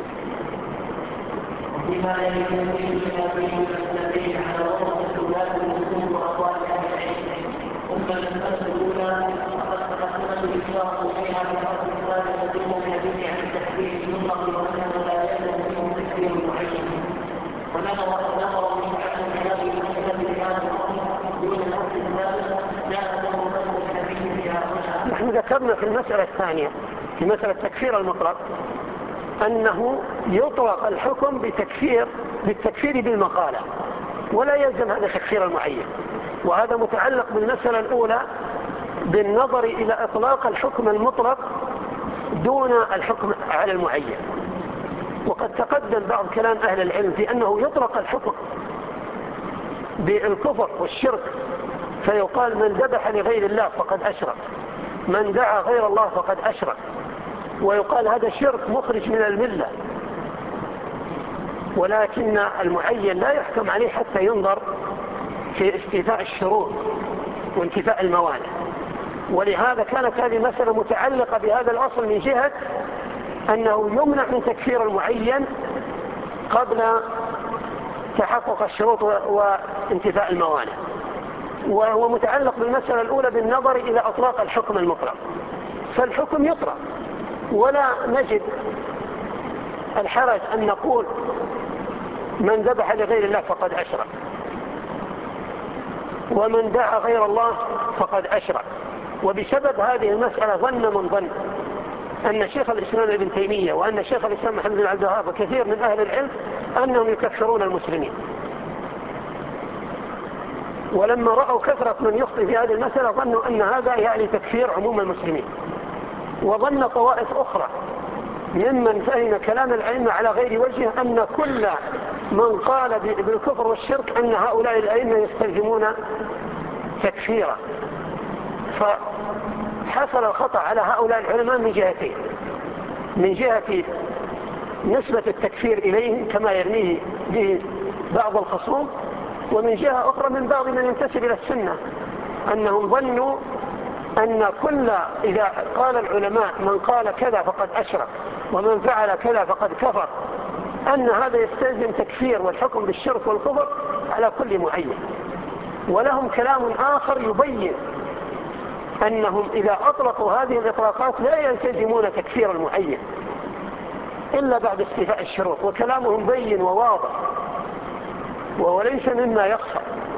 بما يجب في الذين على وصف الولاة المسلمين وأقوال أهل العلم. ثم المسألة الأولى فقد تقدمت الإشارة إليها في حرف الإسلام الذين يجب عن التكفير المطلق وأنه لا يلزم منهم تكفير معين. ونظر نظر من أهل الكتاب المسألة بهذا الأمر دون الأصل الثالث لا له فضل الكبير فيها. نحن ذكرنا في المسألة الثانية في مسألة تكفير المطلق أنه يطلق الحكم بتكفير بالتكفير بالمقالة، ولا يلزم هذا تكفير المعين. وهذا متعلق بالمسألة الأولى بالنظر إلى إطلاق الحكم المطلق دون الحكم على المعين. وقد تقدم بعض كلام أهل العلم في أنه يطلق الحكم بالكفر والشرك، فيقال من ذبح لغير الله فقد أشرك، من دعا غير الله فقد أشرك، ويقال هذا شرك مخرج من الملة. ولكن المعين لا يحكم عليه حتى ينظر في استيفاء الشروط وانتفاء الموانع. ولهذا كانت هذه المسألة متعلقة بهذا الأصل من جهة أنه يمنع من تكفير المعين قبل تحقق الشروط وانتفاء الموانع، وهو متعلق بالمسألة الأولى بالنظر إلى إطلاق الحكم المطلق. فالحكم يطلق، ولا نجد الحرج أن نقول من ذبح لغير الله فقد أشرك، ومن دعا غير الله فقد أشرك. وبسبب هذه المسألة ظن من ظن أن شيخ الإسلام ابن تيمية وأن شيخ الإسلام محمد بن عبد الوهاب وكثير من أهل العلم أنهم يكفرون المسلمين. ولما رأوا كثرة من يخطئ في هذه المسألة ظنوا أن هذا يعني تكفير عموم المسلمين. وظن طوائف أخرى ممن فهم كلام الأئمة على غير وجه أن كل من قال بالكفر والشرك أن هؤلاء الأئمة يستلزمون تكفيرا. فحصل الخطأ على هؤلاء العلماء من جهتين: من جهة نسبة التكفير إليهم كما يرميه به بعض الخصوم، ومن جهة أخرى من بعض من ينتسب إلى السنة أنهم ظنوا أن كل إذا قال العلماء من قال كذا فقد أشرك ومن فعل كذا فقد كفر، أن هذا يستلزم تكفير والحكم بالشرك والكفر على كل معين. ولهم كلام آخر يبين أنهم إذا أطلقوا هذه الإطلاقات لا يلتزمون تكفير المعين إلا بعد استيفاء الشروط، وكلامهم بين وواضح وهو ليس مما يخفى،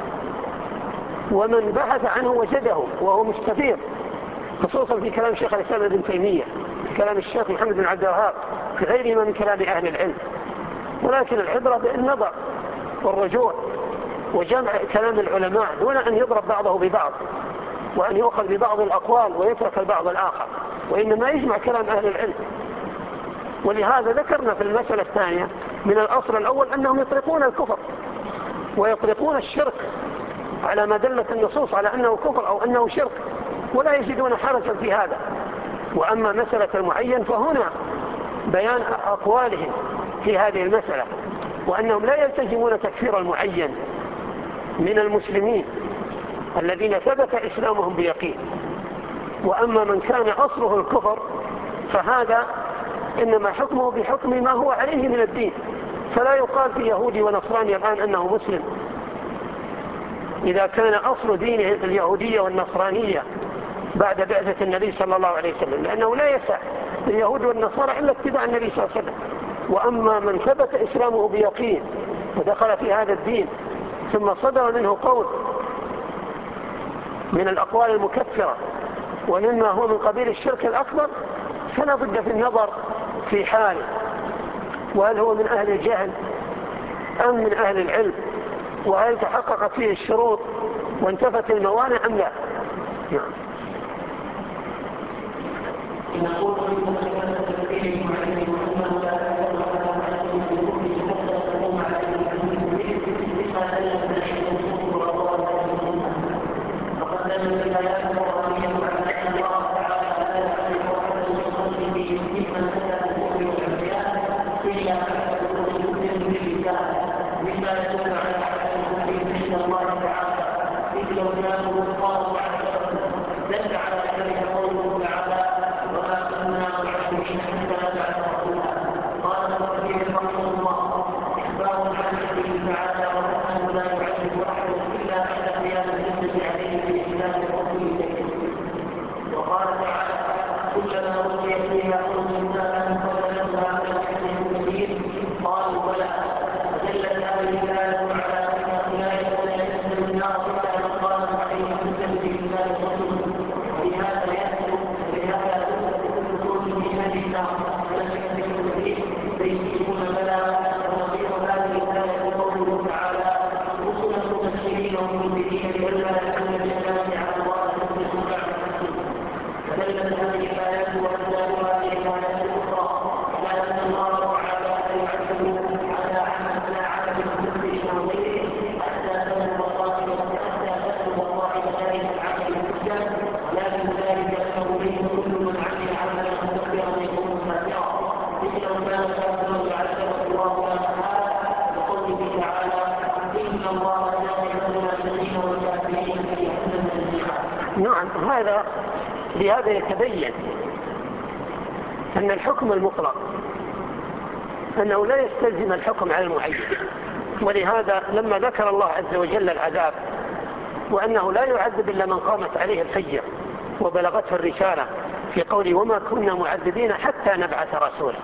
ومن بحث عنه وجده وهو مستفيض، خصوصا في كلام شيخ الإسلام ابن تيمية، في كلام الشيخ محمد بن عبد الوهاب، في غيرهما من كلام أهل العلم. ولكن العبرة بالنظر والرجوع وجمع كلام العلماء دون أن يضرب بعضه ببعض وأن يؤخذ ببعض الأقوال ويترك البعض الآخر، وإنما يجمع كلام أهل العلم. ولهذا ذكرنا في المسألة الثانية من الأصل الأول أنهم يطلقون الكفر ويطلقون الشرك على ما دلت النصوص على أنه كفر أو أنه شرك، ولا يجدون حرجا في هذا. وأما مسألة المعين فهنا بيان أقوالهم في هذه المسألة، وأنهم لا يلتزمون تكفير المعين من المسلمين الذين ثبت إسلامهم بيقين. وأما من كان أصله الكفر فهذا إنما حكمه بحكم ما هو عليه من الدين، فلا يقال في يهودي ونصراني الآن أنه مسلم إذا كان أصل دينه اليهودية والنصرانية بعد بعثة النبي صلى الله عليه وسلم، لأنه لا يسع اليهود والنصارى إلا اتباع النبي صلى الله عليه وسلم. وأما من ثبت إسلامه بيقين ودخل في هذا الدين ثم صدر منه قول من الأقوال المكفرة ومما هو من قبيل الشرك الأكبر، فلا بد في النظر في حاله، وهل هو من أهل الجهل أم من أهل العلم، وهل تحققت فيه الشروط وانتفت الموانع أم لا. نعم. نقول إن كلمة الدين عليه وأنه لا تكون على المسلمين حتى تقوم على المسلمين بما دل عليه الكفر والضلال. فقد دل الآيات القرآنية على أن الله تعالى لا يعرف أحدا يصلي فيما نزل الكفر والعصيان إلا بعد الكفر بالله، مما يدل على عدم الكفر عند الله تعالى. إذ لو كانوا قالوا دل على ذلك قوله تعالى: وما كنا معذبين حتى نبعث رسولا. قال الرسول رحمه الله: إخبار عن نبيه تعالى وأنه لا يعذب أحدا إلا بعد قيام الحجة عليه بإسلام رسوله. وقال تعالى: كلما أوتي فيها أمة ما فضلتها على المسلمين قالوا بلى. فدلت هذه الآية على أن أولئك لا يدخلون النار إلا من قامت عليه حجة بإسلام رسوله. ولهذا يأتي بهذا كل دخول في هذه النار ولا شك فيه نعم، هذا بهذا يتبين أن الحكم المطلق أنه لا يستلزم الحكم على المعين. ولهذا لما ذكر الله عز وجل العذاب وأنه لا يعذب إلا من قامت عليه الحجة وبلغته الرسالة في قوله وما كنا معذبين حتى نبعث رسولا،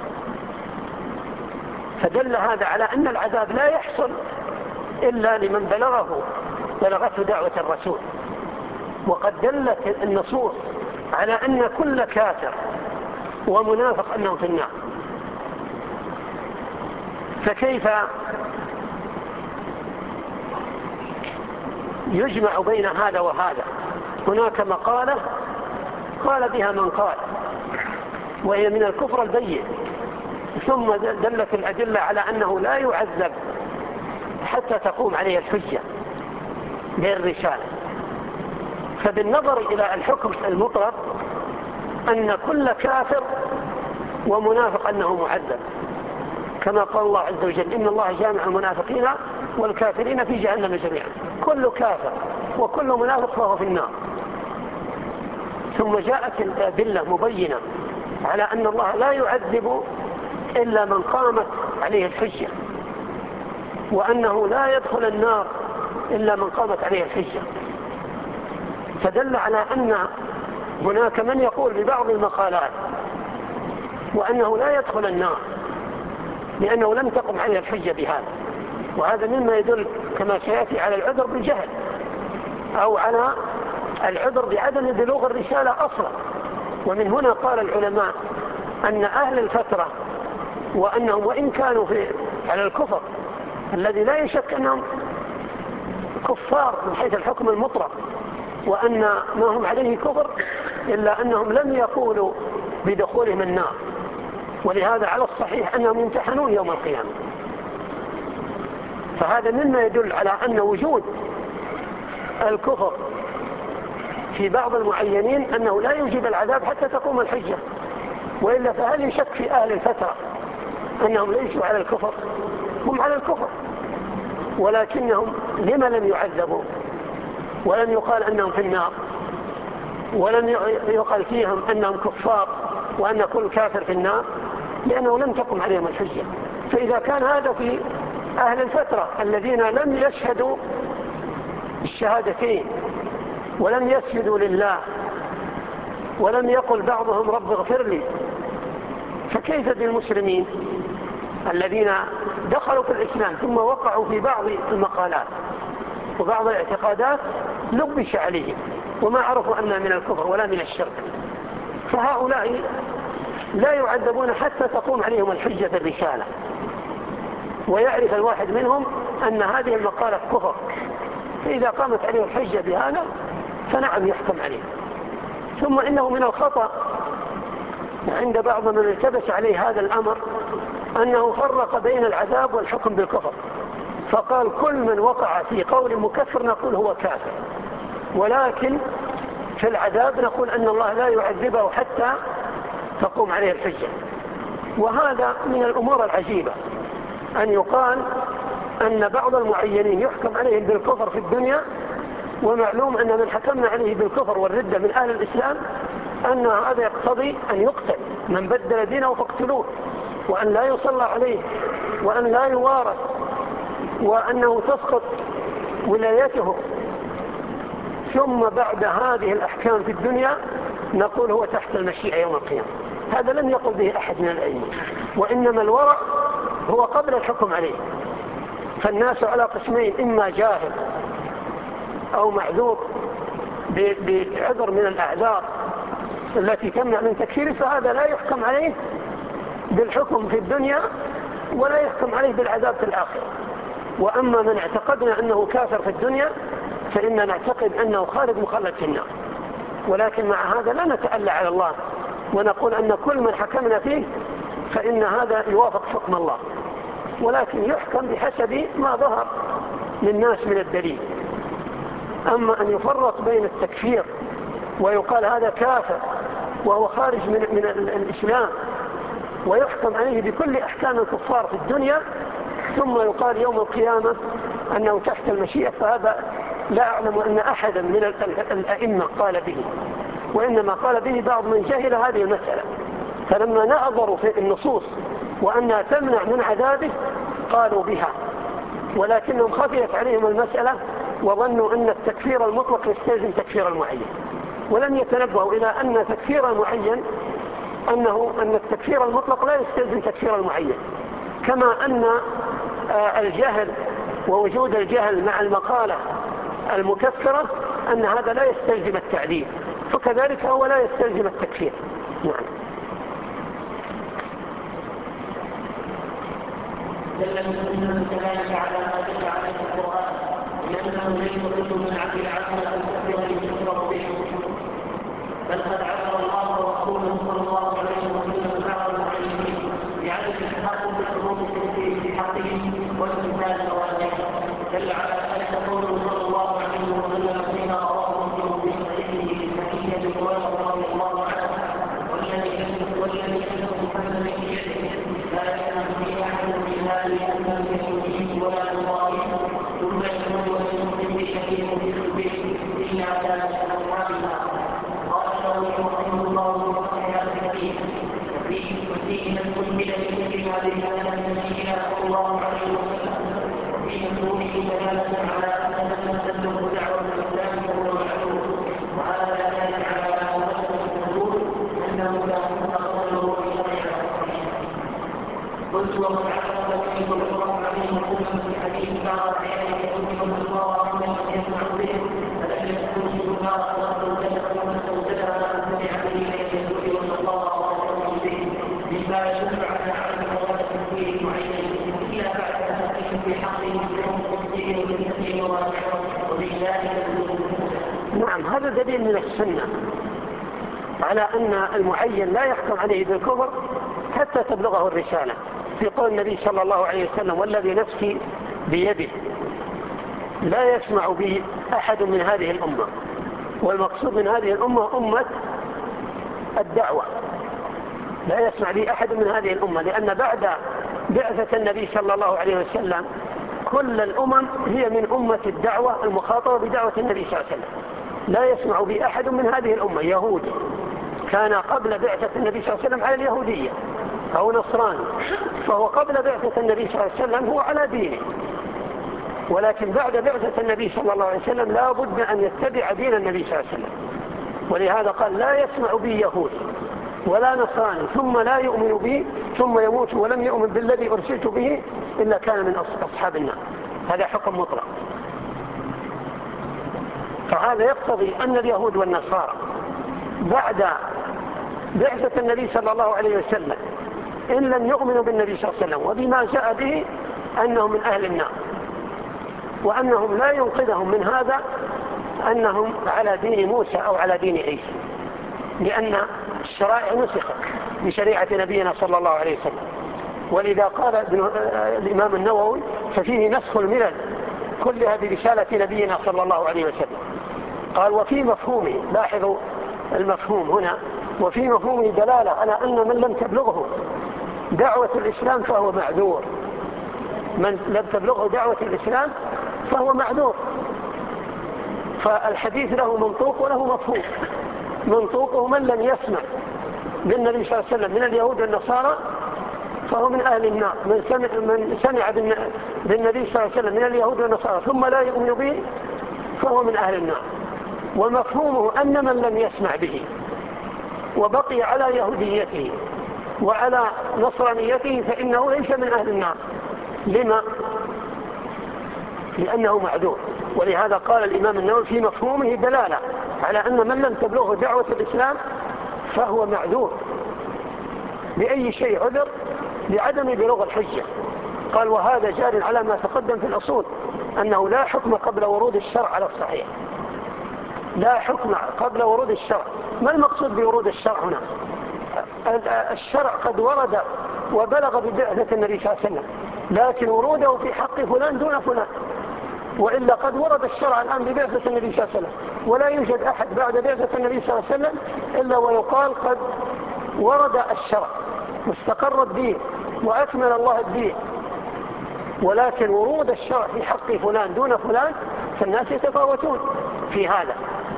فدل هذا على أن العذاب لا يحصل إلا لمن بلغه بلغته دعوة الرسول. وقد دلت النصوص على أن كل كافر ومنافق أنه في النار، فكيف يجمع بين هذا وهذا؟ هناك مقالة قال بها من قال وهي من الكفر البين، ثم دلت الأدلة على أنه لا يعذب حتى تقوم عليه الحجة بالرسالة. فبالنظر إلى الحكم المطلق أن كل كافر ومنافق أنه معذب، كما قال الله عز وجل إن الله جامع المنافقين والكافرين في جهنم جميعا، كل كافر وكل منافق فهو في النار. ثم جاءت الأدلة مبينة على أن الله لا يعذب إلا من قامت عليه الحجة، وأنه لا يدخل النار إلا من قامت عليه الحجة. فدل على أن هناك من يقول ببعض المقالات وأنه لا يدخل النار لأنه لم تقم عليه الحجة بهذا، وهذا مما يدل كما سيأتي على العذر بالجهل أو على العذر بعدم بلوغ الرسالة أصلا. ومن هنا قال العلماء أن أهل الفترة وأنهم وإن كانوا في على الكفر الذي لا يشك أنهم كفار من حيث الحكم المطلق وأن ما هم عليه كفر، إلا أنهم لم يقولوا بدخولهم النار، ولهذا على الصحيح أنهم يمتحنون يوم القيامة. فهذا مما يدل على أن وجود الكفر في بعض المعينين أنه لا يوجب العذاب حتى تقوم الحجة، وإلا فهل يشك في أهل الفترة أنهم ليسوا على الكفر؟ هم على الكفر، ولكنهم لما لم يعذبوا ولم يقال أنهم في النار ولم يقال فيهم أنهم كفار وأن كل كافر في النار؟ لأنه لم تقم عليهم الحجة. فإذا كان هذا في أهل الفترة الذين لم يشهدوا الشهادتين ولم يسجدوا لله ولم يقل بعضهم رب اغفر لي، فكيف بالمسلمين الذين دخلوا في الإسلام ثم وقعوا في بعض المقالات وبعض الاعتقادات لبش عليهم وما عرفوا أنها من الكفر ولا من الشرك؟ فهؤلاء لا يعذبون حتى تقوم عليهم الحجة بالرسالة، ويعرف الواحد منهم أن هذه المقالة كفر، فإذا قامت عليه الحجة بهذا فنعم يحكم عليه. ثم إنه من الخطأ عند بعض من التبس عليه هذا الأمر أنه فرق بين العذاب والحكم بالكفر، فقال كل من وقع في قول مكفر نقول هو كافر، ولكن في العذاب نقول أن الله لا يعذبه حتى تقوم عليه الحجة. وهذا من الأمور العجيبة أن يقال أن بعض المعينين يحكم عليهم بالكفر في الدنيا، ومعلوم أن من حكمنا عليه بالكفر والردة من أهل الإسلام أن هذا يقتضي أن يقتل، من بدل دينه فاقتلوه، وأن لا يصلى عليه، وأن لا يوارث، وأنه تسقط ولايته. ثم بعد هذه الأحكام في الدنيا نقول هو تحت المشيئة يوم القيامة. هذا لم يقل به أحد من الأئمة، وإنما الورع هو قبل الحكم عليه. فالناس على قسمين، إما جاهل أو معذور بعذر من الأعذار التي تمنع من تكفيره، فهذا لا يحكم عليه بالحكم في الدنيا ولا يحكم عليه بالعذاب في الآخرة. وأما من اعتقدنا أنه كافر في الدنيا فإننا نعتقد أنه خالد مخلد في النار، ولكن مع هذا لا نتألى على الله ونقول أن كل من حكمنا فيه فإن هذا يوافق حكم الله، ولكن يحكم بحسب ما ظهر للناس من الدليل. أما أن يفرق بين التكفير ويقال هذا كافر وهو خارج من, من الإسلام ويحكم عليه بكل أحكام الكفار في الدنيا، ثم يقال يوم القيامة أنه تحت المشيئة، فهذا لا أعلم أن أحدا من الأئمة قال به، وإنما قال به بعض من جهل هذه المسألة، فلما نظروا في النصوص وأنها تمنع من عذابه قالوا بها، ولكنهم خفيت عليهم المسألة وظنوا أن التكفير المطلق يستلزم تكفير المعين، ولم يتنبهوا إلى أن تكفير المعين أنه أن التكفير المطلق لا يستلزم تكفير المعين، كما أن الجهل ووجود الجهل مع المقالة المكفرة أن هذا لا يستلزم التعديل، فكذلك هو لا يستلزم التكفير. نعم. دل المسلمون كذلك على ما دل عليه القرآن لأنه ليس كل من عمل عملا كثيرا يكفر به، بل قد عبر الله ورسوله صلى الله عليه وسلم بعض المعلمين بعدم التحكم بالحروف التكفير في حقه والامتثال لوالديه. دل على ذلك قوله صلى الله عليه وسلم فيما رواه مسلم في صحيحه حديث ابي هريره رضي الله عنه: والذي يملك محمدا بيده لا يعلم به احد من هذه الامه يهودي ولا نصراني ثم يموت ويمسك بيده في قلبه الا كان من اصحابنا. قال له رحمه الله في هذا الحديث: وفيه نسب الى ذكر هذه الامه نبينا صلى الله عليه وسلم، وفي مسؤوله دلاله على ان من تبلغ دعوه الاسلام فهو معلوم، وهذا دليل على ان المسؤول انه لا يتقبله بشرع الصحيح. قلت وقد عرف النبي صلى الله عليه وسلم في حديث بعض احيان يكون النصارى ممن يسمع به فلم يكن النار واستوجدها واستوجدها ان تبع بين اليهود والنصارى وقوم به مما يدل على عدم جواز تكفير معين الا بعد تحقيق في حقه بحكم الدين والتسليم واضحه وبذلك. نعم، هذا دليل من السنة على أن المعين لا يحكم عليه بالكفر حتى تبلغه الرسالة، في قول النبي صلى الله عليه وسلم: والذي نفسي بيده لا يسمع به أحد من هذه الأمة. والمقصود من هذه الأمة أمة الدعوة، لا يسمع به أحد من هذه الأمة، لأن بعد بعثة النبي صلى الله عليه وسلم كل الأمم هي من أمة الدعوة المخاطبة بدعوة النبي صلى الله عليه وسلم، لا يسمع به أحد من هذه الأمة يهودي كان قبل بعثة النبي صلى الله عليه وسلم على اليهودية أو نصراني، فهو قبل بعثة النبي صلى الله عليه وسلم هو على دينه، ولكن بعد بعثة النبي صلى الله عليه وسلم لا بد أن يتبع دين النبي صلى الله عليه وسلم، ولهذا قال: لا يسمع بي يهودي ولا نصراني ثم لا يؤمن بي ثم يموت ولم يؤمن بالذي أرسلت به إلا كان من أصحاب النار. هذا حكم مطلق. فهذا يقتضي أن اليهود والنصارى بعد بعثة النبي صلى الله عليه وسلم إن لم يؤمنوا بالنبي صلى الله عليه وسلم وبما جاء به أنهم من أهل النار، وأنهم لا ينقذهم من هذا أنهم على دين موسى أو على دين عيسى، لأن الشرائع نسخت بشريعة نبينا صلى الله عليه وسلم. ولذا قال الإمام النووي: ففيه نسخ الملل كلها برسالة نبينا صلى الله عليه وسلم. قال: وفي مفهومه، لاحظوا المفهوم هنا، وفي مفهومه دلالة على أن من لم تبلغه دعوة الإسلام فهو معذور. من لم تبلغه دعوة الإسلام فهو معذور. فالحديث له منطوق وله مفهوم. منطوقه: من لم يسمع بالنبي صلى الله عليه وسلم من اليهود والنصارى فهو من أهل النار. من سمع, من سمع بالنبي صلى الله عليه وسلم من اليهود والنصارى ثم لا يؤمن به فهو من أهل النار. ومفهومه أن من لم يسمع به وبقي على يهوديته وعلى نصرانيته فإنه ليس من أهل النار. لما؟ لأنه معذور. ولهذا قال الإمام النووي: في مفهومه دلالة على أن من لم تبلغه دعوة الإسلام فهو معذور. بأي شيء عذر؟ لعدم بلوغ الحجة. قال: وهذا جار على ما تقدم في الأصول أنه لا حكم قبل ورود الشرع على الصحيح. لا حكم قبل ورود الشرع. ما المقصود بورود الشرع هنا؟ الشرع قد ورد وبلغ ببعثة النبي صلى الله عليه وسلم، لكن وروده في حق فلان دون فلان، وإلا قد ورد الشرع الآن ببعثة النبي صلى الله عليه وسلم، ولا يوجد أحد بعد بعثة النبي صلى الله عليه وسلم إلا ويقال قد ورد الشرع واستقر الدين وأكمل الله الدين. ولكن ورود الشرع في حق فلان دون فلان فالناس يتفاوتون في هذا.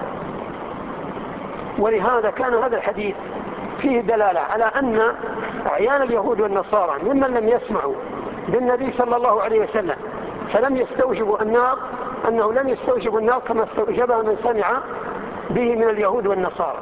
ولهذا كان هذا الحديث فيه دلالة على أن أعيان اليهود والنصارى ممن لم يسمعوا بالنبي صلى الله عليه وسلم فلم يستوجبوا النار، أنه لم يستوجبوا النار كما استوجبها من سمع به من اليهود والنصارى.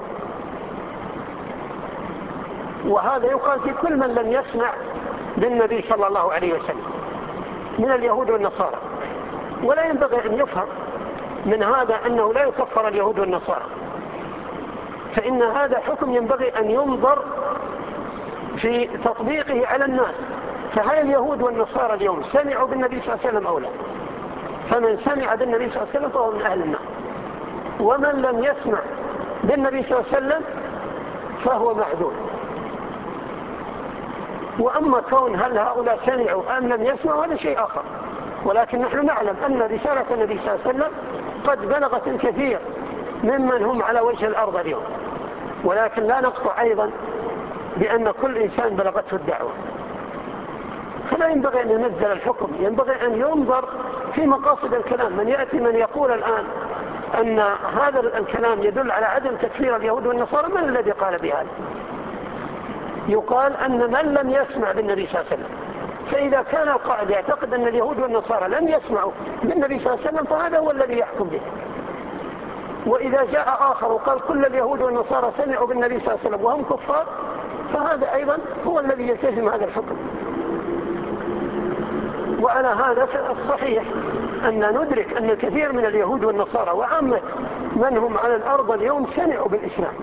وهذا يقال في كل من لم يسمع بالنبي صلى الله عليه وسلم من اليهود والنصارى. ولا ينبغي أن يفهم من هذا أنه لا يكفر اليهود والنصارى، فإن هذا حكم ينبغي أن ينظر في تطبيقه على الناس. فهل اليهود والنصارى اليوم سمعوا بالنبي صلى الله عليه وسلم أو لا؟ فمن سمع بالنبي صلى الله عليه وسلم فهو من أهل النار، ومن لم يسمع بالنبي صلى الله عليه وسلم فهو معذور. وأما كون هل هؤلاء سمعوا أم لم يسمعوا هذا شيء آخر، ولكن نحن نعلم أن رسالة النبي صلى الله عليه وسلم قد بلغت الكثير ممن هم على وجه الأرض اليوم، ولكن لا نقطع أيضا بأن كل إنسان بلغته الدعوة. فلا ينبغي أن ينزل الحكم، ينبغي أن ينظر في مقاصد الكلام. من يأتي من يقول الآن أن هذا الكلام يدل على عدم تكفير اليهود والنصارى، من الذي قال بهذا؟ يقال أن من لم يسمع بالنبي صلى الله عليه وسلم. فإذا كان القائل يعتقد أن اليهود والنصارى لم يسمعوا بالنبي صلى الله عليه وسلم فهذا هو الذي يحكم به. وإذا جاء آخر وقال كل اليهود والنصارى سمعوا بالنبي صلى الله عليه وسلم وهم كفار فهذا أيضا هو الذي يلتزم هذا الحكم. وعلى هذا الصحيح أن ندرك أن الكثير من اليهود والنصارى وعامة من هم على الأرض اليوم سمعوا بالإسلام.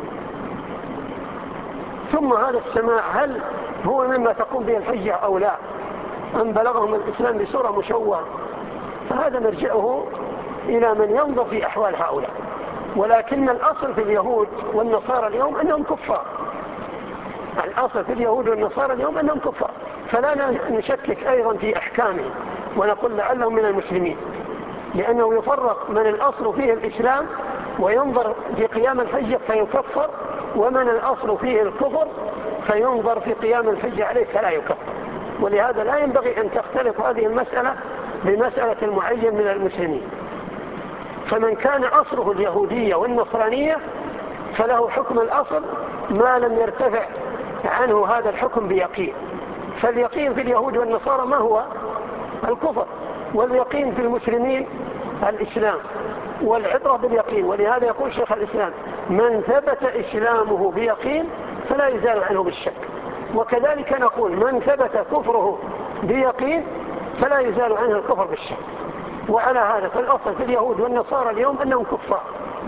ثم هذا السماع هل هو مما تقوم به الحجة أو لا، أم بلغهم الإسلام بصورة مشوهة، فهذا مرجعه إلى من ينظر في أحوال هؤلاء. ولكن الأصل في اليهود والنصارى اليوم أنهم كفار. الأصل في اليهود والنصارى اليوم أنهم كفار، فلا نشكك أيضا في أحكامهم ونقول لعلهم من المسلمين، لأنه يفرق من الأصل فيه الإسلام وينظر في قيام الحجة فيكفر، ومن الأصل فيه الكفر فينظر في قيام الحجة عليه فلا يكفر. ولهذا لا ينبغي أن تختلف هذه المسألة بمسألة المعين من المسلمين. فمن كان أصله اليهودية والنصرانية فله حكم الأصل ما لم يرتفع عنه هذا الحكم بيقين. فاليقين في اليهود والنصارى ما هو؟ الكفر. واليقين في المسلمين الإسلام، والعبرة باليقين. ولهذا يقول شيخ الإسلام من ثبت إسلامه بيقين فلا يزال عنه بالشك. وكذلك نقول من ثبت كفره بيقين فلا يزال عنه الكفر بالشك. وعلى هذا فالأصل في اليهود والنصارى اليوم أنهم كفار.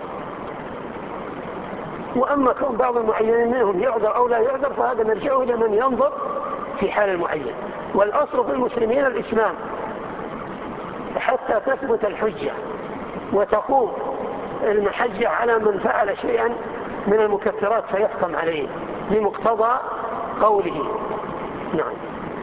وأما كون بعض المعينين منهم يعذر أو لا يعذر فهذا مرجعه لمن ينظر في حال المعين. والأصل في المسلمين الإسلام حتى تثبت الحجة وتقوم المحجة على من فعل شيئا من المكفرات فيحكم عليه بمقتضى قوله. نعم.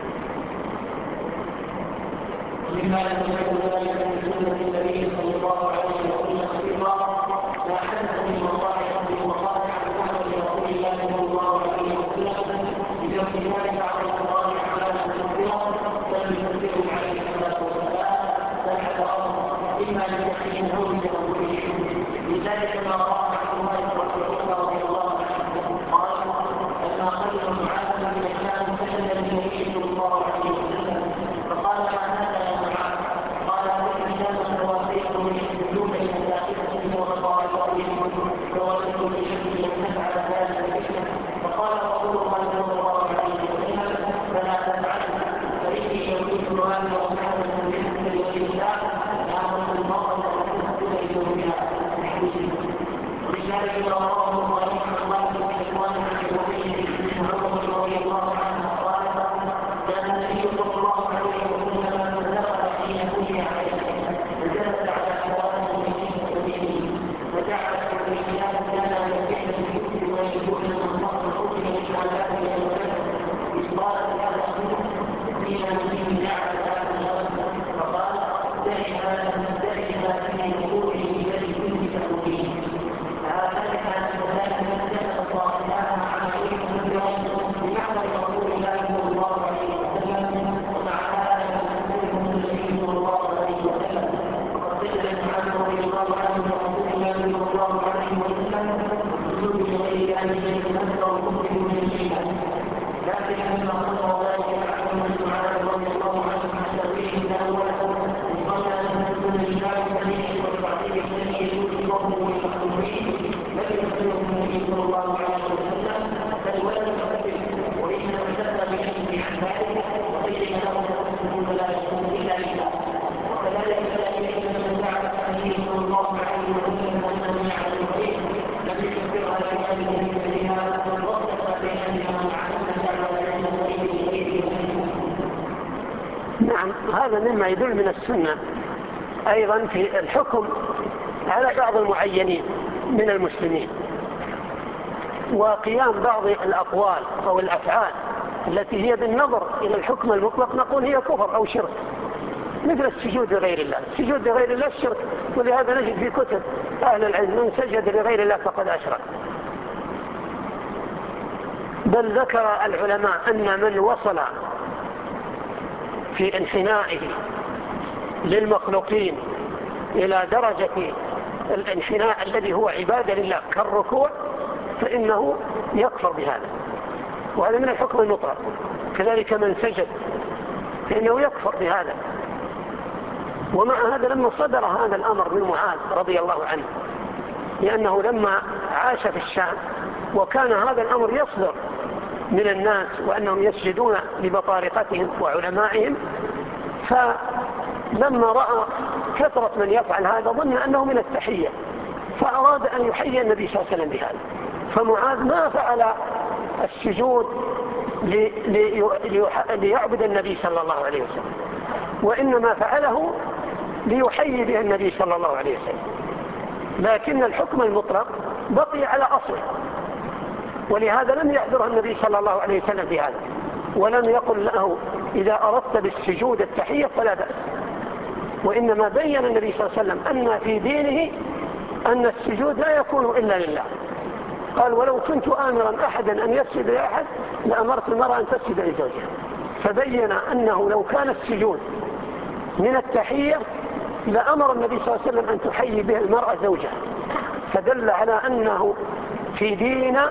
لما يكون ذلك من سنة النبي صلى الله عليه وسلم كثيرا ما حدث من مصالح ومصالح محمد رسول الله صلى الله عليه وسلم بجمع ذلك على القرآن على كثيرا بل ينزل عليه الصلاة والسلام فحذره إما لتحريمه برسوله. لذلك ما روى عن الله رضي الله عنه قال لما قدم معاذ من الشام سأل النبي صلى الله عليه وسلم فقال ما هذا يا معاذ؟ قال وإنما توافيق من الوجود الملائكة وطائرهم فوجدت بشكل أن تفعل ذلك. فقال رسول الله صلى الله عليه وسلم فلا تفعل فإني يموت هذا وكانت بحمد وجه الله لأمر المرأة وتنزل بها الحديث. ولذلك رواه الله عن مالك بن إخوان عن أبيه عمر رضي الله عنه قال كان النبي صلى الله عليه وسلم فدخل في يهودي عليه فجلس على حوالي من سبيله فجعل الرجال كان يبيع الكفر ويقول من الله حكم لشهادات الولد قال هذا حين من جعل هذا الولد فقال دعي هذا دعي هذا من يقوله الذي كنت تقولين هذا كان وذلك من جعل الله تعالى على شيء من بمعنى شيء أكبر منه من شيئا، لكن لما قصر ذلك عن من معاذ رضي الله عنه عن تأويله الأول وقال أن تكون لله النبي والتعظيم الذي يوجد وهو المخلوقين بل يخبره النبي صلى الله عليه وسلم بل ولم يخبره وإنما اكتفى بنفسه عن ذلك وبين له أنه لا يكون إلا لله. وكذلك ذلك من دعا النبي صلى الله عليه وسلم أنه يعلم الغيب لم يكبر على ذلك من بينها ووصف بأنها معلمة وعلم الغيب. نعم، هذا مما يدل من السنة أيضا في الحكم على بعض المعينين من المسلمين، وقيام بعض الأقوال أو الأفعال التي هي بالنظر إلى الحكم المطلق نقول هي كفر أو شرك، مثل السجود لغير الله. السجود لغير الله الشرك، ولهذا نجد في كتب أهل العلم من سجد لغير الله فقد أشرك. بل ذكر العلماء أن من وصل في انحنائه للمخلوقين إلى درجة الانحناء الذي هو عبادة لله كالركوع فإنه يكفر بهذا، وهذا من الحكم المطلق. كذلك من سجد فإنه يكفر بهذا. ومع هذا لما صدر هذا الأمر من معاذ رضي الله عنه، لأنه لما عاش في الشام وكان هذا الأمر يصدر من الناس وأنهم يسجدون لبطارقتهم وعلمائهم، فلما رأى كثرة من يفعل هذا ظن أنه من التحية، فأراد أن يحيي النبي صلى الله عليه وسلم بهذا. فمعاذ ما فعل السجود ليعبد النبي صلى الله عليه وسلم، وإنما فعله ليحيي به النبي صلى الله عليه وسلم، لكن الحكم المطلق بقي على أصله. ولهذا لم يعذره النبي صلى الله عليه وسلم بهذا، ولم يقل له إذا أردت بالسجود التحية فلا بأس، وإنما بين النبي صلى الله عليه وسلم أن في دينه أن السجود لا يكون إلا لله. قال ولو كنت آمرا أحدا أن يسجد لأحد لأمرت المرأة أن تسجد لزوجها، فبين أنه لو كان السجود من التحية لأمر النبي صلى الله عليه وسلم أن تحيي به المرأة زوجها، فدل على أنه في ديننا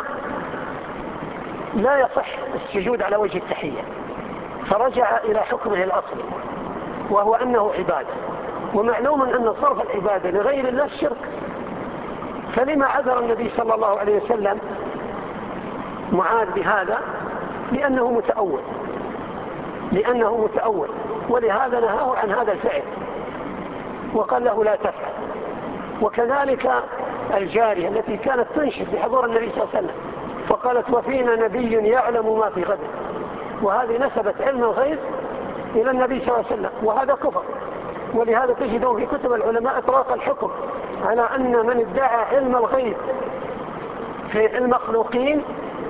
لا يصح السجود على وجه التحية، فرجع إلى حكمه الأصلي وهو أنه عبادة. ومعلوم أن صرف العبادة لغير الله الشرك، فلما عذر النبي صلى الله عليه وسلم معاذ بهذا؟ لأنه متأول لأنه متأول ولهذا نهاه عن هذا الفعل وقال له لا تفعل. وكذلك الجارية التي كانت تنشد بحضور النبي صلى الله عليه وسلم فقالت وفينا نبي يعلم ما في غد، وهذه نسبت علم الغيب إلى النبي صلى الله عليه وسلم، وهذا كفر. ولهذا تجدون في كتب العلماء إطلاق الحكم على أن من ادعى علم الغيب في المخلوقين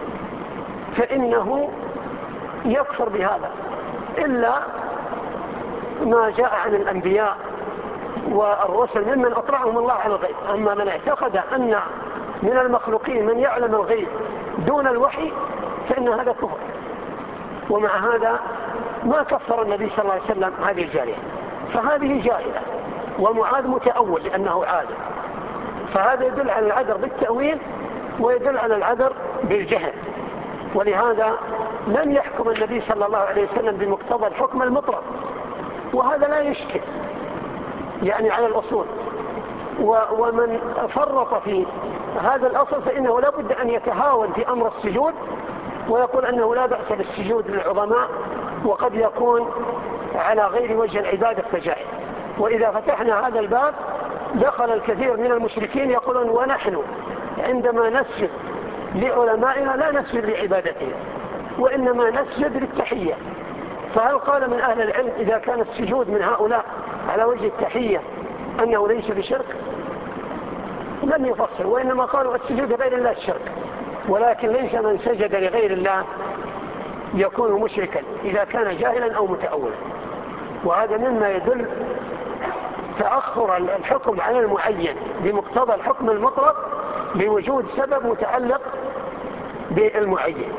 فإنه يكفر بهذا، إلا ما جاء عن الأنبياء والرسل ممن أطلعهم الله على الغيب. أما من اعتقد أن من المخلوقين من يعلم الغيب دون الوحي فإن هذا كفر. ومع هذا ما كفر النبي صلى الله عليه وسلم هذه الجارية، فهذه جاهلة ومعاذ متأول لأنه عالم، فهذا يدل على العذر بالتأويل ويدل على العذر بالجهل. ولهذا لم يحكم النبي صلى الله عليه وسلم بمقتضى الحكم المطلق، وهذا لا يشكل يعني على الأصول. ومن فرط في هذا الأصل فإنه لا بد أن يتهاون في أمر السجود ويقول أنه لا بأس بالسجود للعظماء وقد يكون على غير وجه العبادة فجائز. وإذا فتحنا هذا الباب دخل الكثير من المشركين يقولون ونحن عندما نسجد لعلمائنا لا نسجد لعبادتنا وإنما نسجد للتحية. فهل قال من أهل العلم إذا كان السجود من هؤلاء على وجه التحية أنه ليس بشرك؟ لم يفصل، وإنما قالوا السجود لغير الله الشرك، ولكن ليس من سجد لغير الله يكون مشركا إذا كان جاهلا أو متأولا. وهذا مما يدل تأخر الحكم على المعين بمقتضى الحكم المطلق بوجود سبب متعلق بالمعين.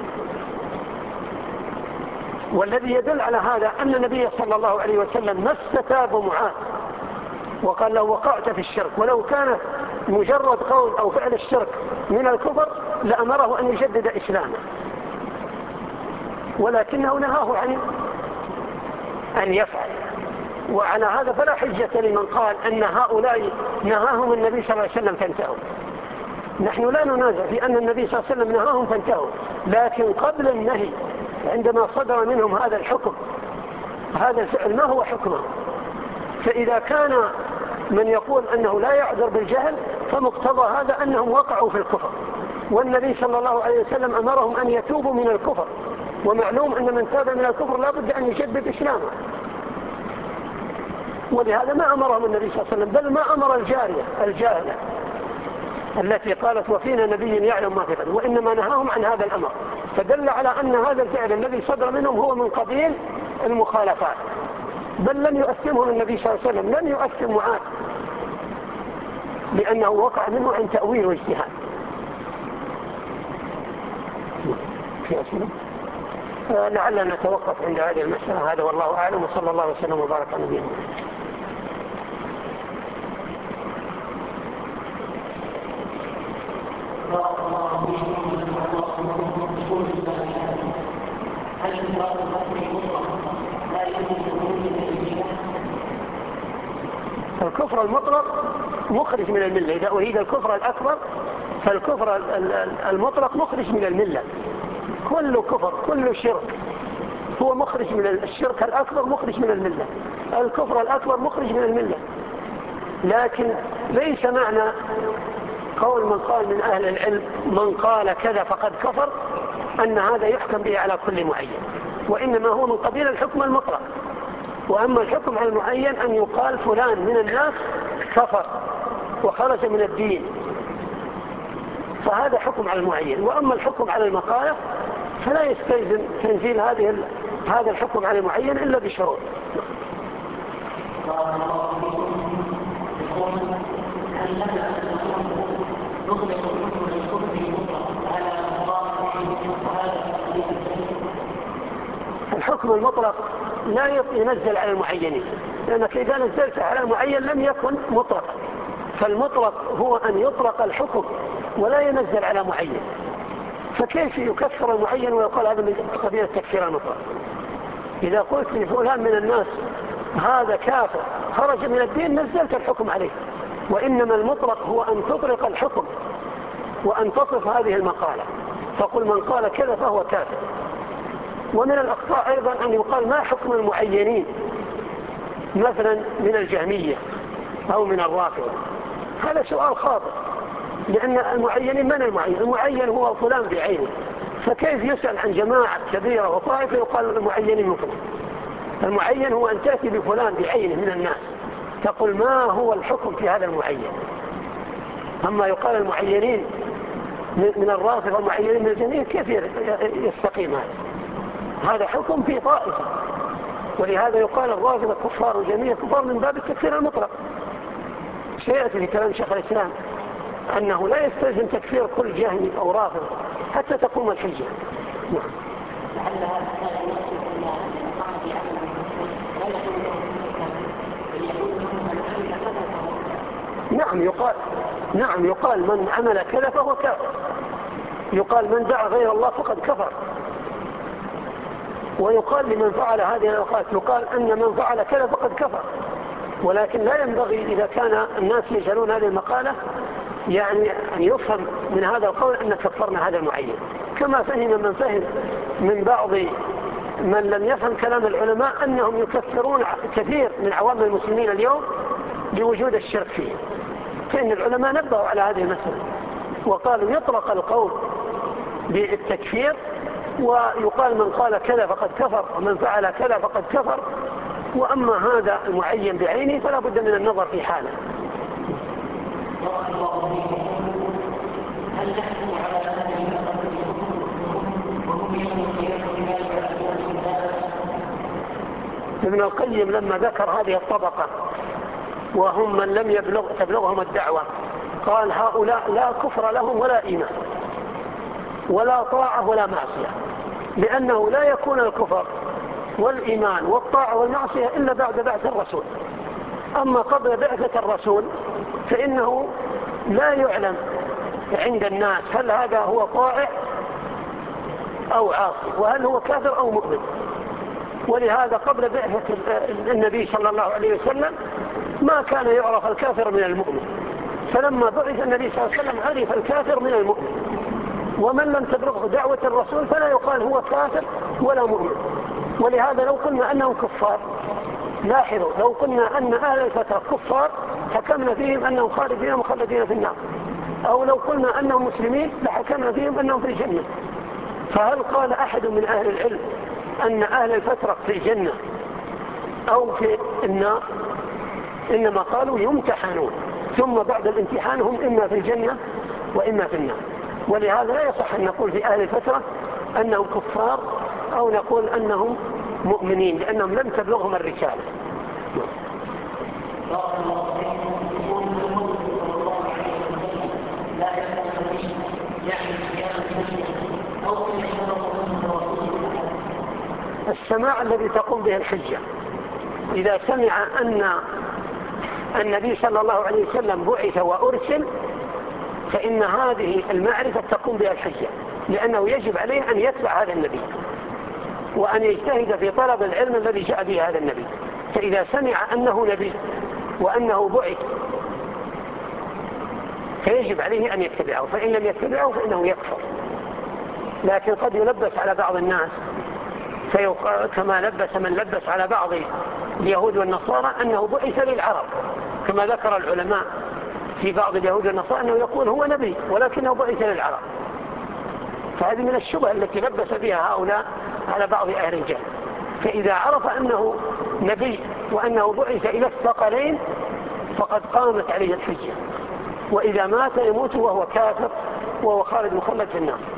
والذي يدل على هذا أن النبي صلى الله عليه وسلم ما استتاب معاذ وقال له وقعت في الشرك، ولو كان مجرد قول أو فعل الشرك من الكفر لأمره أن يجدد إسلامه، ولكنه نهاه عن أن يفعل. وعلى هذا فلا حجة لمن قال أن هؤلاء نهاهم النبي صلى الله عليه وسلم فانتهوا. نحن لا ننازع في أن النبي صلى الله عليه وسلم نهاهم فانتهوا، لكن قبل النهي عندما صدر منهم هذا الحكم، هذا الفعل ما هو حكمه؟ فإذا كان من يقول أنه لا يعذر بالجهل فمقتضى هذا أنهم وقعوا في الكفر، والنبي صلى الله عليه وسلم أمرهم أن يتوبوا من الكفر، ومعلوم أن من تاب من الكفر لا بد أن يجدد إسلامه، ولهذا ما أمرهم النبي صلى الله عليه وسلم، بل ما أمر الجارية الجاهلة التي قالت وفينا نبي يعلم ما في غد، وإنما نهاهم عن هذا الأمر. فدل على أن هذا الفعل الذي صدر منهم هو من قبيل المخالفات، بل لم يؤثمهم النبي صلى الله عليه وسلم، لم يؤثم معاذ لأنه وقع منه عن تأويل واجتهاد. لعلنا نتوقف عند هذه المسألة. هذا والله أعلم، وصلى الله وسلم وبارك على نبينا الكفر المطلق مخرج من الملة. إذا أريد الكفر الأكبر فالكفر المطلق مخرج من الملة. كل كفر كل شرك هو مخرج من الشرك الأكبر، مخرج من الملة. الكفر الأكبر مخرج من الملة، لكن ليس معنى قول من قال من أهل العلم من قال كذا فقد كفر أن هذا يحكم به على كل معين، وإنما هو من قبيل الحكم المطلق. وأما الحكم على المعين أن يقال فلان من الناس كفر وخرج من الدين، فهذا حكم على المعين. وأما الحكم على المقالة فلا يستلزم تنزيل هذه هذا الحكم على المعين إلا بشروط. الحكم المطلق لا ينزل على المعينين، لأنك إذا نزلت على المعين لم يكن مطلقا. فالمطلق هو أن يطلق الحكم ولا ينزل على معين. فكيف يكفر المعين ويقول هذا من قبيل التكفير المطلق؟ إذا قلت لفلان من الناس هذا كافر خرج من الدين نزلت الحكم عليه. وإنما المطلق هو أن تطلق الحكم وأن تصف هذه المقالة، تقول من قال كذا فهو كافر. ومن الأخطاء أيضا أن يقال ما حكم المعينين مثلا من الجهمية أو من الرافضة. هذا سؤال خاطئ، لأن المعينين من المعين؟ المعين هو فلان بعينه، فكيف يسأل عن جماعة كبيرة وطائفة يقال المعينين مثله؟ المعين هو أن تأتي بفلان بعينه من الناس تقول ما هو الحكم في هذا المعين. أما يقال المعينين من الرافضة والمعينين من الجميع كيف يستقيم هذا؟ هذا حكم في طائفة، ولهذا يقال الرافضة كفار والجميع كفار من باب التكفير المطلق. سيأتي في كلام شيخ الإسلام أنه لا يستلزم تكفير كل جهمي أو رافض حتى تقوم الحجة. نعم يقال نعم يقال من عمل كذا فهو كافر، يقال من دعا غير الله فقد كفر، ويقال لمن فعل هذه الأوقات يقال أن من فعل كذا فقد كفر. ولكن لا ينبغي إذا كان الناس يجهلون هذه المقالة يعني أن يفهم من هذا القول أن كفرنا هذا المعين، كما فهم من فهم من بعض من لم يفهم كلام العلماء أنهم يكفرون كثير من عوام المسلمين اليوم لوجود الشرك فيه. فإن العلماء نبهوا على هذه المسألة وقالوا يطلق القول بالتكفير ويقال من قال كذا فقد كفر ومن فعل كذا فقد كفر، وأما هذا المعين بعينه فلا بد من النظر في حاله. ابن القيم لما ذكر هذه الطبقة وهم من لم يبلغ تبلغهم الدعوة قال هؤلاء لا كفر لهم ولا إيمان ولا طاعة ولا معصية، لأنه لا يكون الكفر والإيمان والطاعة والمعصية إلا بعد بعث الرسول. أما قبل بعثة الرسول فإنه لا يعلم عند الناس هل هذا هو طائع أو عاصي، وهل هو كافر أو مؤمن. ولهذا قبل بعثة النبي صلى الله عليه وسلم ما كان يعرف الكافر من المؤمن، فلما بعث النبي صلى الله عليه وسلم عرف الكافر من المؤمن. ومن لم تبلغه دعوة الرسول فلا يقال هو كافر ولا مؤمن. ولهذا لو قلنا أنهم كفار، لاحظوا، لو قلنا أن أهل الفترة كفار حكمنا فيهم أنهم خالدين مخلدين في النار، أو لو قلنا أنهم مسلمين لحكمنا فيهم أنهم في الجنة. فهل قال أحد من أهل العلم أن أهل الفترة في الجنة أو في النار؟ إنما قالوا يمتحنون، ثم بعد الامتحان هم إما في الجنة وإما في النار. ولهذا لا يصح أن نقول في أهل الفترة أنهم كفار أو نقول أنهم مؤمنين، لأنهم لم تبلغهم الرسالة. السماع الذي تقوم به الحجة، إذا سمع أن النبي صلى الله عليه وسلم بعث وأرسل فإن هذه المعرفة تقوم بها الحجة، لأنه يجب عليه أن يتبع هذا النبي وأن يجتهد في طلب العلم الذي جاء به هذا النبي. فإذا سمع أنه نبي وأنه بعث فيجب عليه أن يتبعه، فإن لم يتبعه فإنه يكفر. لكن قد يلبس على بعض الناس كما لبس من لبس على بعض اليهود والنصارى أنه بعث للعرب، كما ذكر العلماء في بعض اليهود والنصارى أنه يقول هو نبي ولكنه بعث للعرب. فهذه من الشبه التي لبس بها هؤلاء على بعض أهل الجهل. فإذا عرف أنه نبي وأنه بعث إلى الثقلين فقد قامت عليه الحجة، وإذا مات يموت وهو كافر وهو خالد مخلد في النار.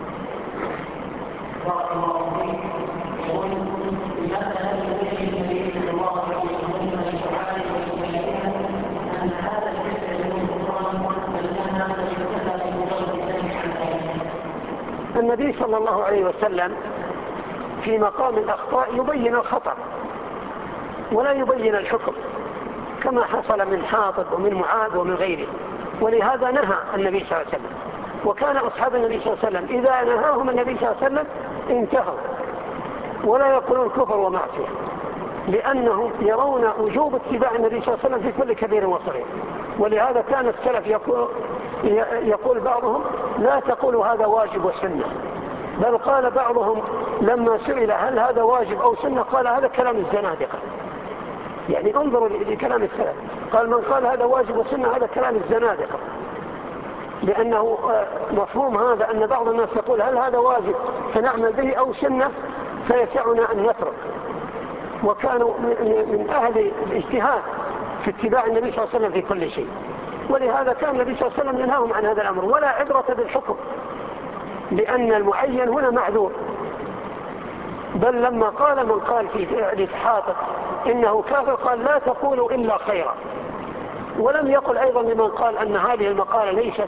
النبي صلى الله عليه وسلم في مقام الأخطاء يبين الخطأ ولا يبين الحكم، كما حصل من حاطب ومن معاذ ومن غيره. ولهذا نهى النبي صلى الله عليه وسلم، وكان أصحاب النبي صلى الله عليه وسلم إذا نهاهم النبي صلى الله عليه وسلم انتهوا ولا يقولون كفر ومعصية، لأنهم يرون وجوب اتباع النبي صلى الله عليه وسلم في كل كبير وصغير. ولهذا كان السلف يقول, يقول بعضهم لا تقولوا هذا واجب وسنة، بل قال بعضهم لما سئل هل هذا واجب أو سنة قال هذا كلام الزنادقة. يعني انظروا لكلام السلف، قال من قال هذا واجب وسنة هذا كلام الزنادقة، لأنه مفهوم هذا أن بعض الناس يقول هل هذا واجب فنعمل به أو سنة فيسعنا أن نترك. وكانوا من أهل الاجتهاد في اتباع النبي صلى الله عليه وسلم في كل شيء. ولهذا كان النبي صلى الله عليه وسلم ينهاهم عن هذا الأمر، ولا عبرة بالحكم لأن المعين هنا معذور. بل لما قال من قال في فعل حاطب إنه كافر قال لا تقولوا إلا خيرا، ولم يقل أيضا لمن قال أن هذه المقالة ليست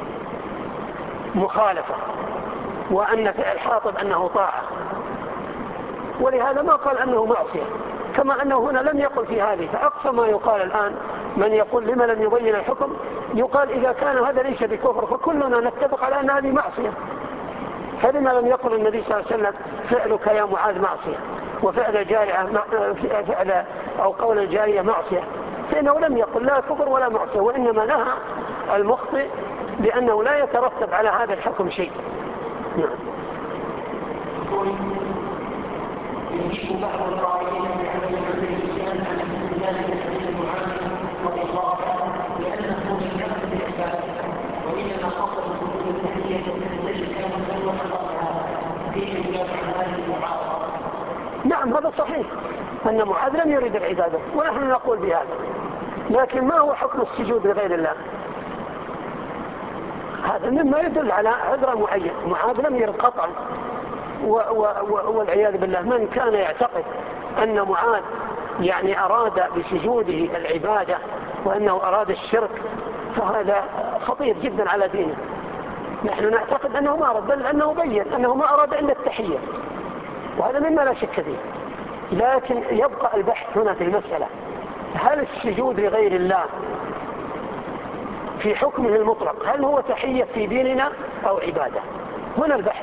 مخالفة وأن فعل حاطب أنه طاعة، ولهذا ما قال أنه معصية، كما أنه هنا لم يقل في هذه. فأقصى ما يقال الآن من يقول لما لم يبين الحكم يقال إذا كان هذا ليس بكفر فكلنا نتفق على أن هذه معصية، فلما لم يقل النبي صلى الله عليه وسلم فعلك يا معاذ معصية وفعل الجارية فعل أو قول الجارية معصية، فإنه لم يقل لا كفر ولا معصية، وإنما نهى المخطئ لأنه لا يترتب على هذا الحكم شيء. نعم. يجيب بعض القائلين بأن الإنسان عن ذلك الحديث معاذ رضي الله عنه لأنه لم يقل بالعبادة وإنما قصد وجود التحية التي كان سوى خطأها في إجابة هذه المعارضة. نعم هذا صحيح أن معاذ لم يريد العبادة ونحن نقول بهذا، لكن ما هو حكم السجود لغير الله؟ هذا مما يدل على عذر معين. معاذ لم يرد قطعا، والعياذ بالله من كان يعتقد أن معاذ يعني أراد بسجوده العبادة وأنه أراد الشرك فهذا خطير جدا على دينه. نحن نعتقد أنه ما أراد، بل أنه بين أنه ما أراد إلا التحية، وهذا مما لا شك فيه. لكن يبقى البحث هنا في المسألة، هل السجود لغير الله في حكمه المطلق هل هو تحية في ديننا أو عبادة؟ هنا البحث.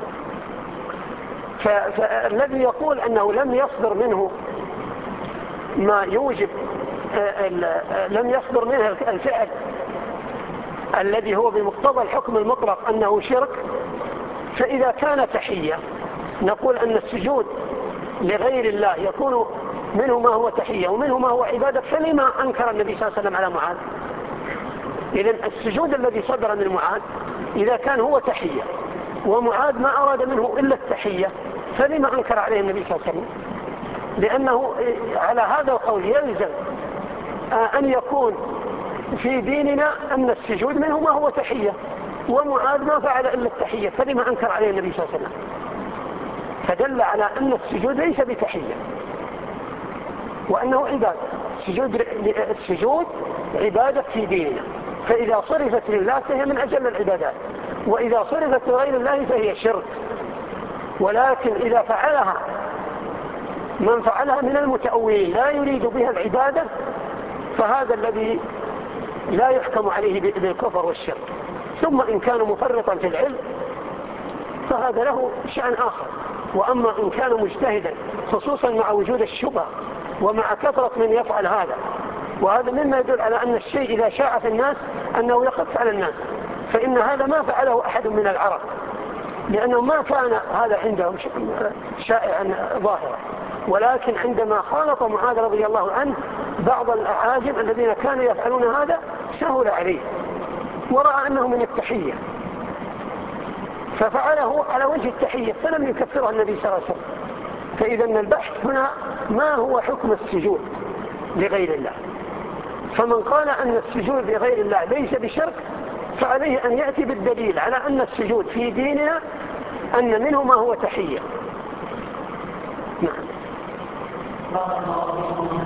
فالذي يقول أنه لم يصدر منه ما يوجب لم يصدر منه الفعل الذي هو بمقتضى الحكم المطلق أنه شرك، فإذا كان تحية نقول أن السجود لغير الله يكون منه ما هو تحية ومنه ما هو عبادة، فلما أنكر النبي صلى الله عليه وسلم على معاذ؟ إذن السجود الذي صدر من معاذ إذا كان هو تحية ومعاذ ما أراد منه إلا التحية، فلما أنكر عليه النبي صلى الله عليه وسلم؟ لأنه على هذا القول يلزم أن يكون في ديننا أن السجود منه ما هو تحية ومعاذ ما فعل إلا التحية، فلما أنكر عليه النبي صلى الله عليه وسلم؟ فدل على أن السجود ليس بتحية وأنه عبادة. السجود, السجود عبادة في ديننا، فإذا صرفت لله فهي من أجل العبادات، وإذا صرفت لغير الله فهي شرك. ولكن إذا فعلها من فعلها من المتأولين لا يريد بها العبادة فهذا الذي لا يحكم عليه بالكفر والشرك. ثم إن كان مفرطا في العلم فهذا له شأن آخر. وأما إن كان مجتهدا خصوصا مع وجود الشبهة ومع كثرة من يفعل هذا، وهذا مما يدل على أن الشيء إذا شاع في الناس أنه يخف على الناس، فإن هذا ما فعله أحد من العرب لأنه ما كان هذا عندهم شائعا ظاهرا، ولكن عندما خالط معاذ رضي الله عنه بعض الأعاجم الذين كانوا يفعلون هذا سهل عليه ورأى أنه من التحية ففعله على وجه التحية فلم يكفره النبي صلى الله عليه وسلم. فإذا البحث هنا ما هو حكم السجود لغير الله. فمن قال أن السجود لغير الله ليس بشرك فعليه أن يأتي بالدليل على أن السجود في ديننا أن منه ما هو تحية. نعم.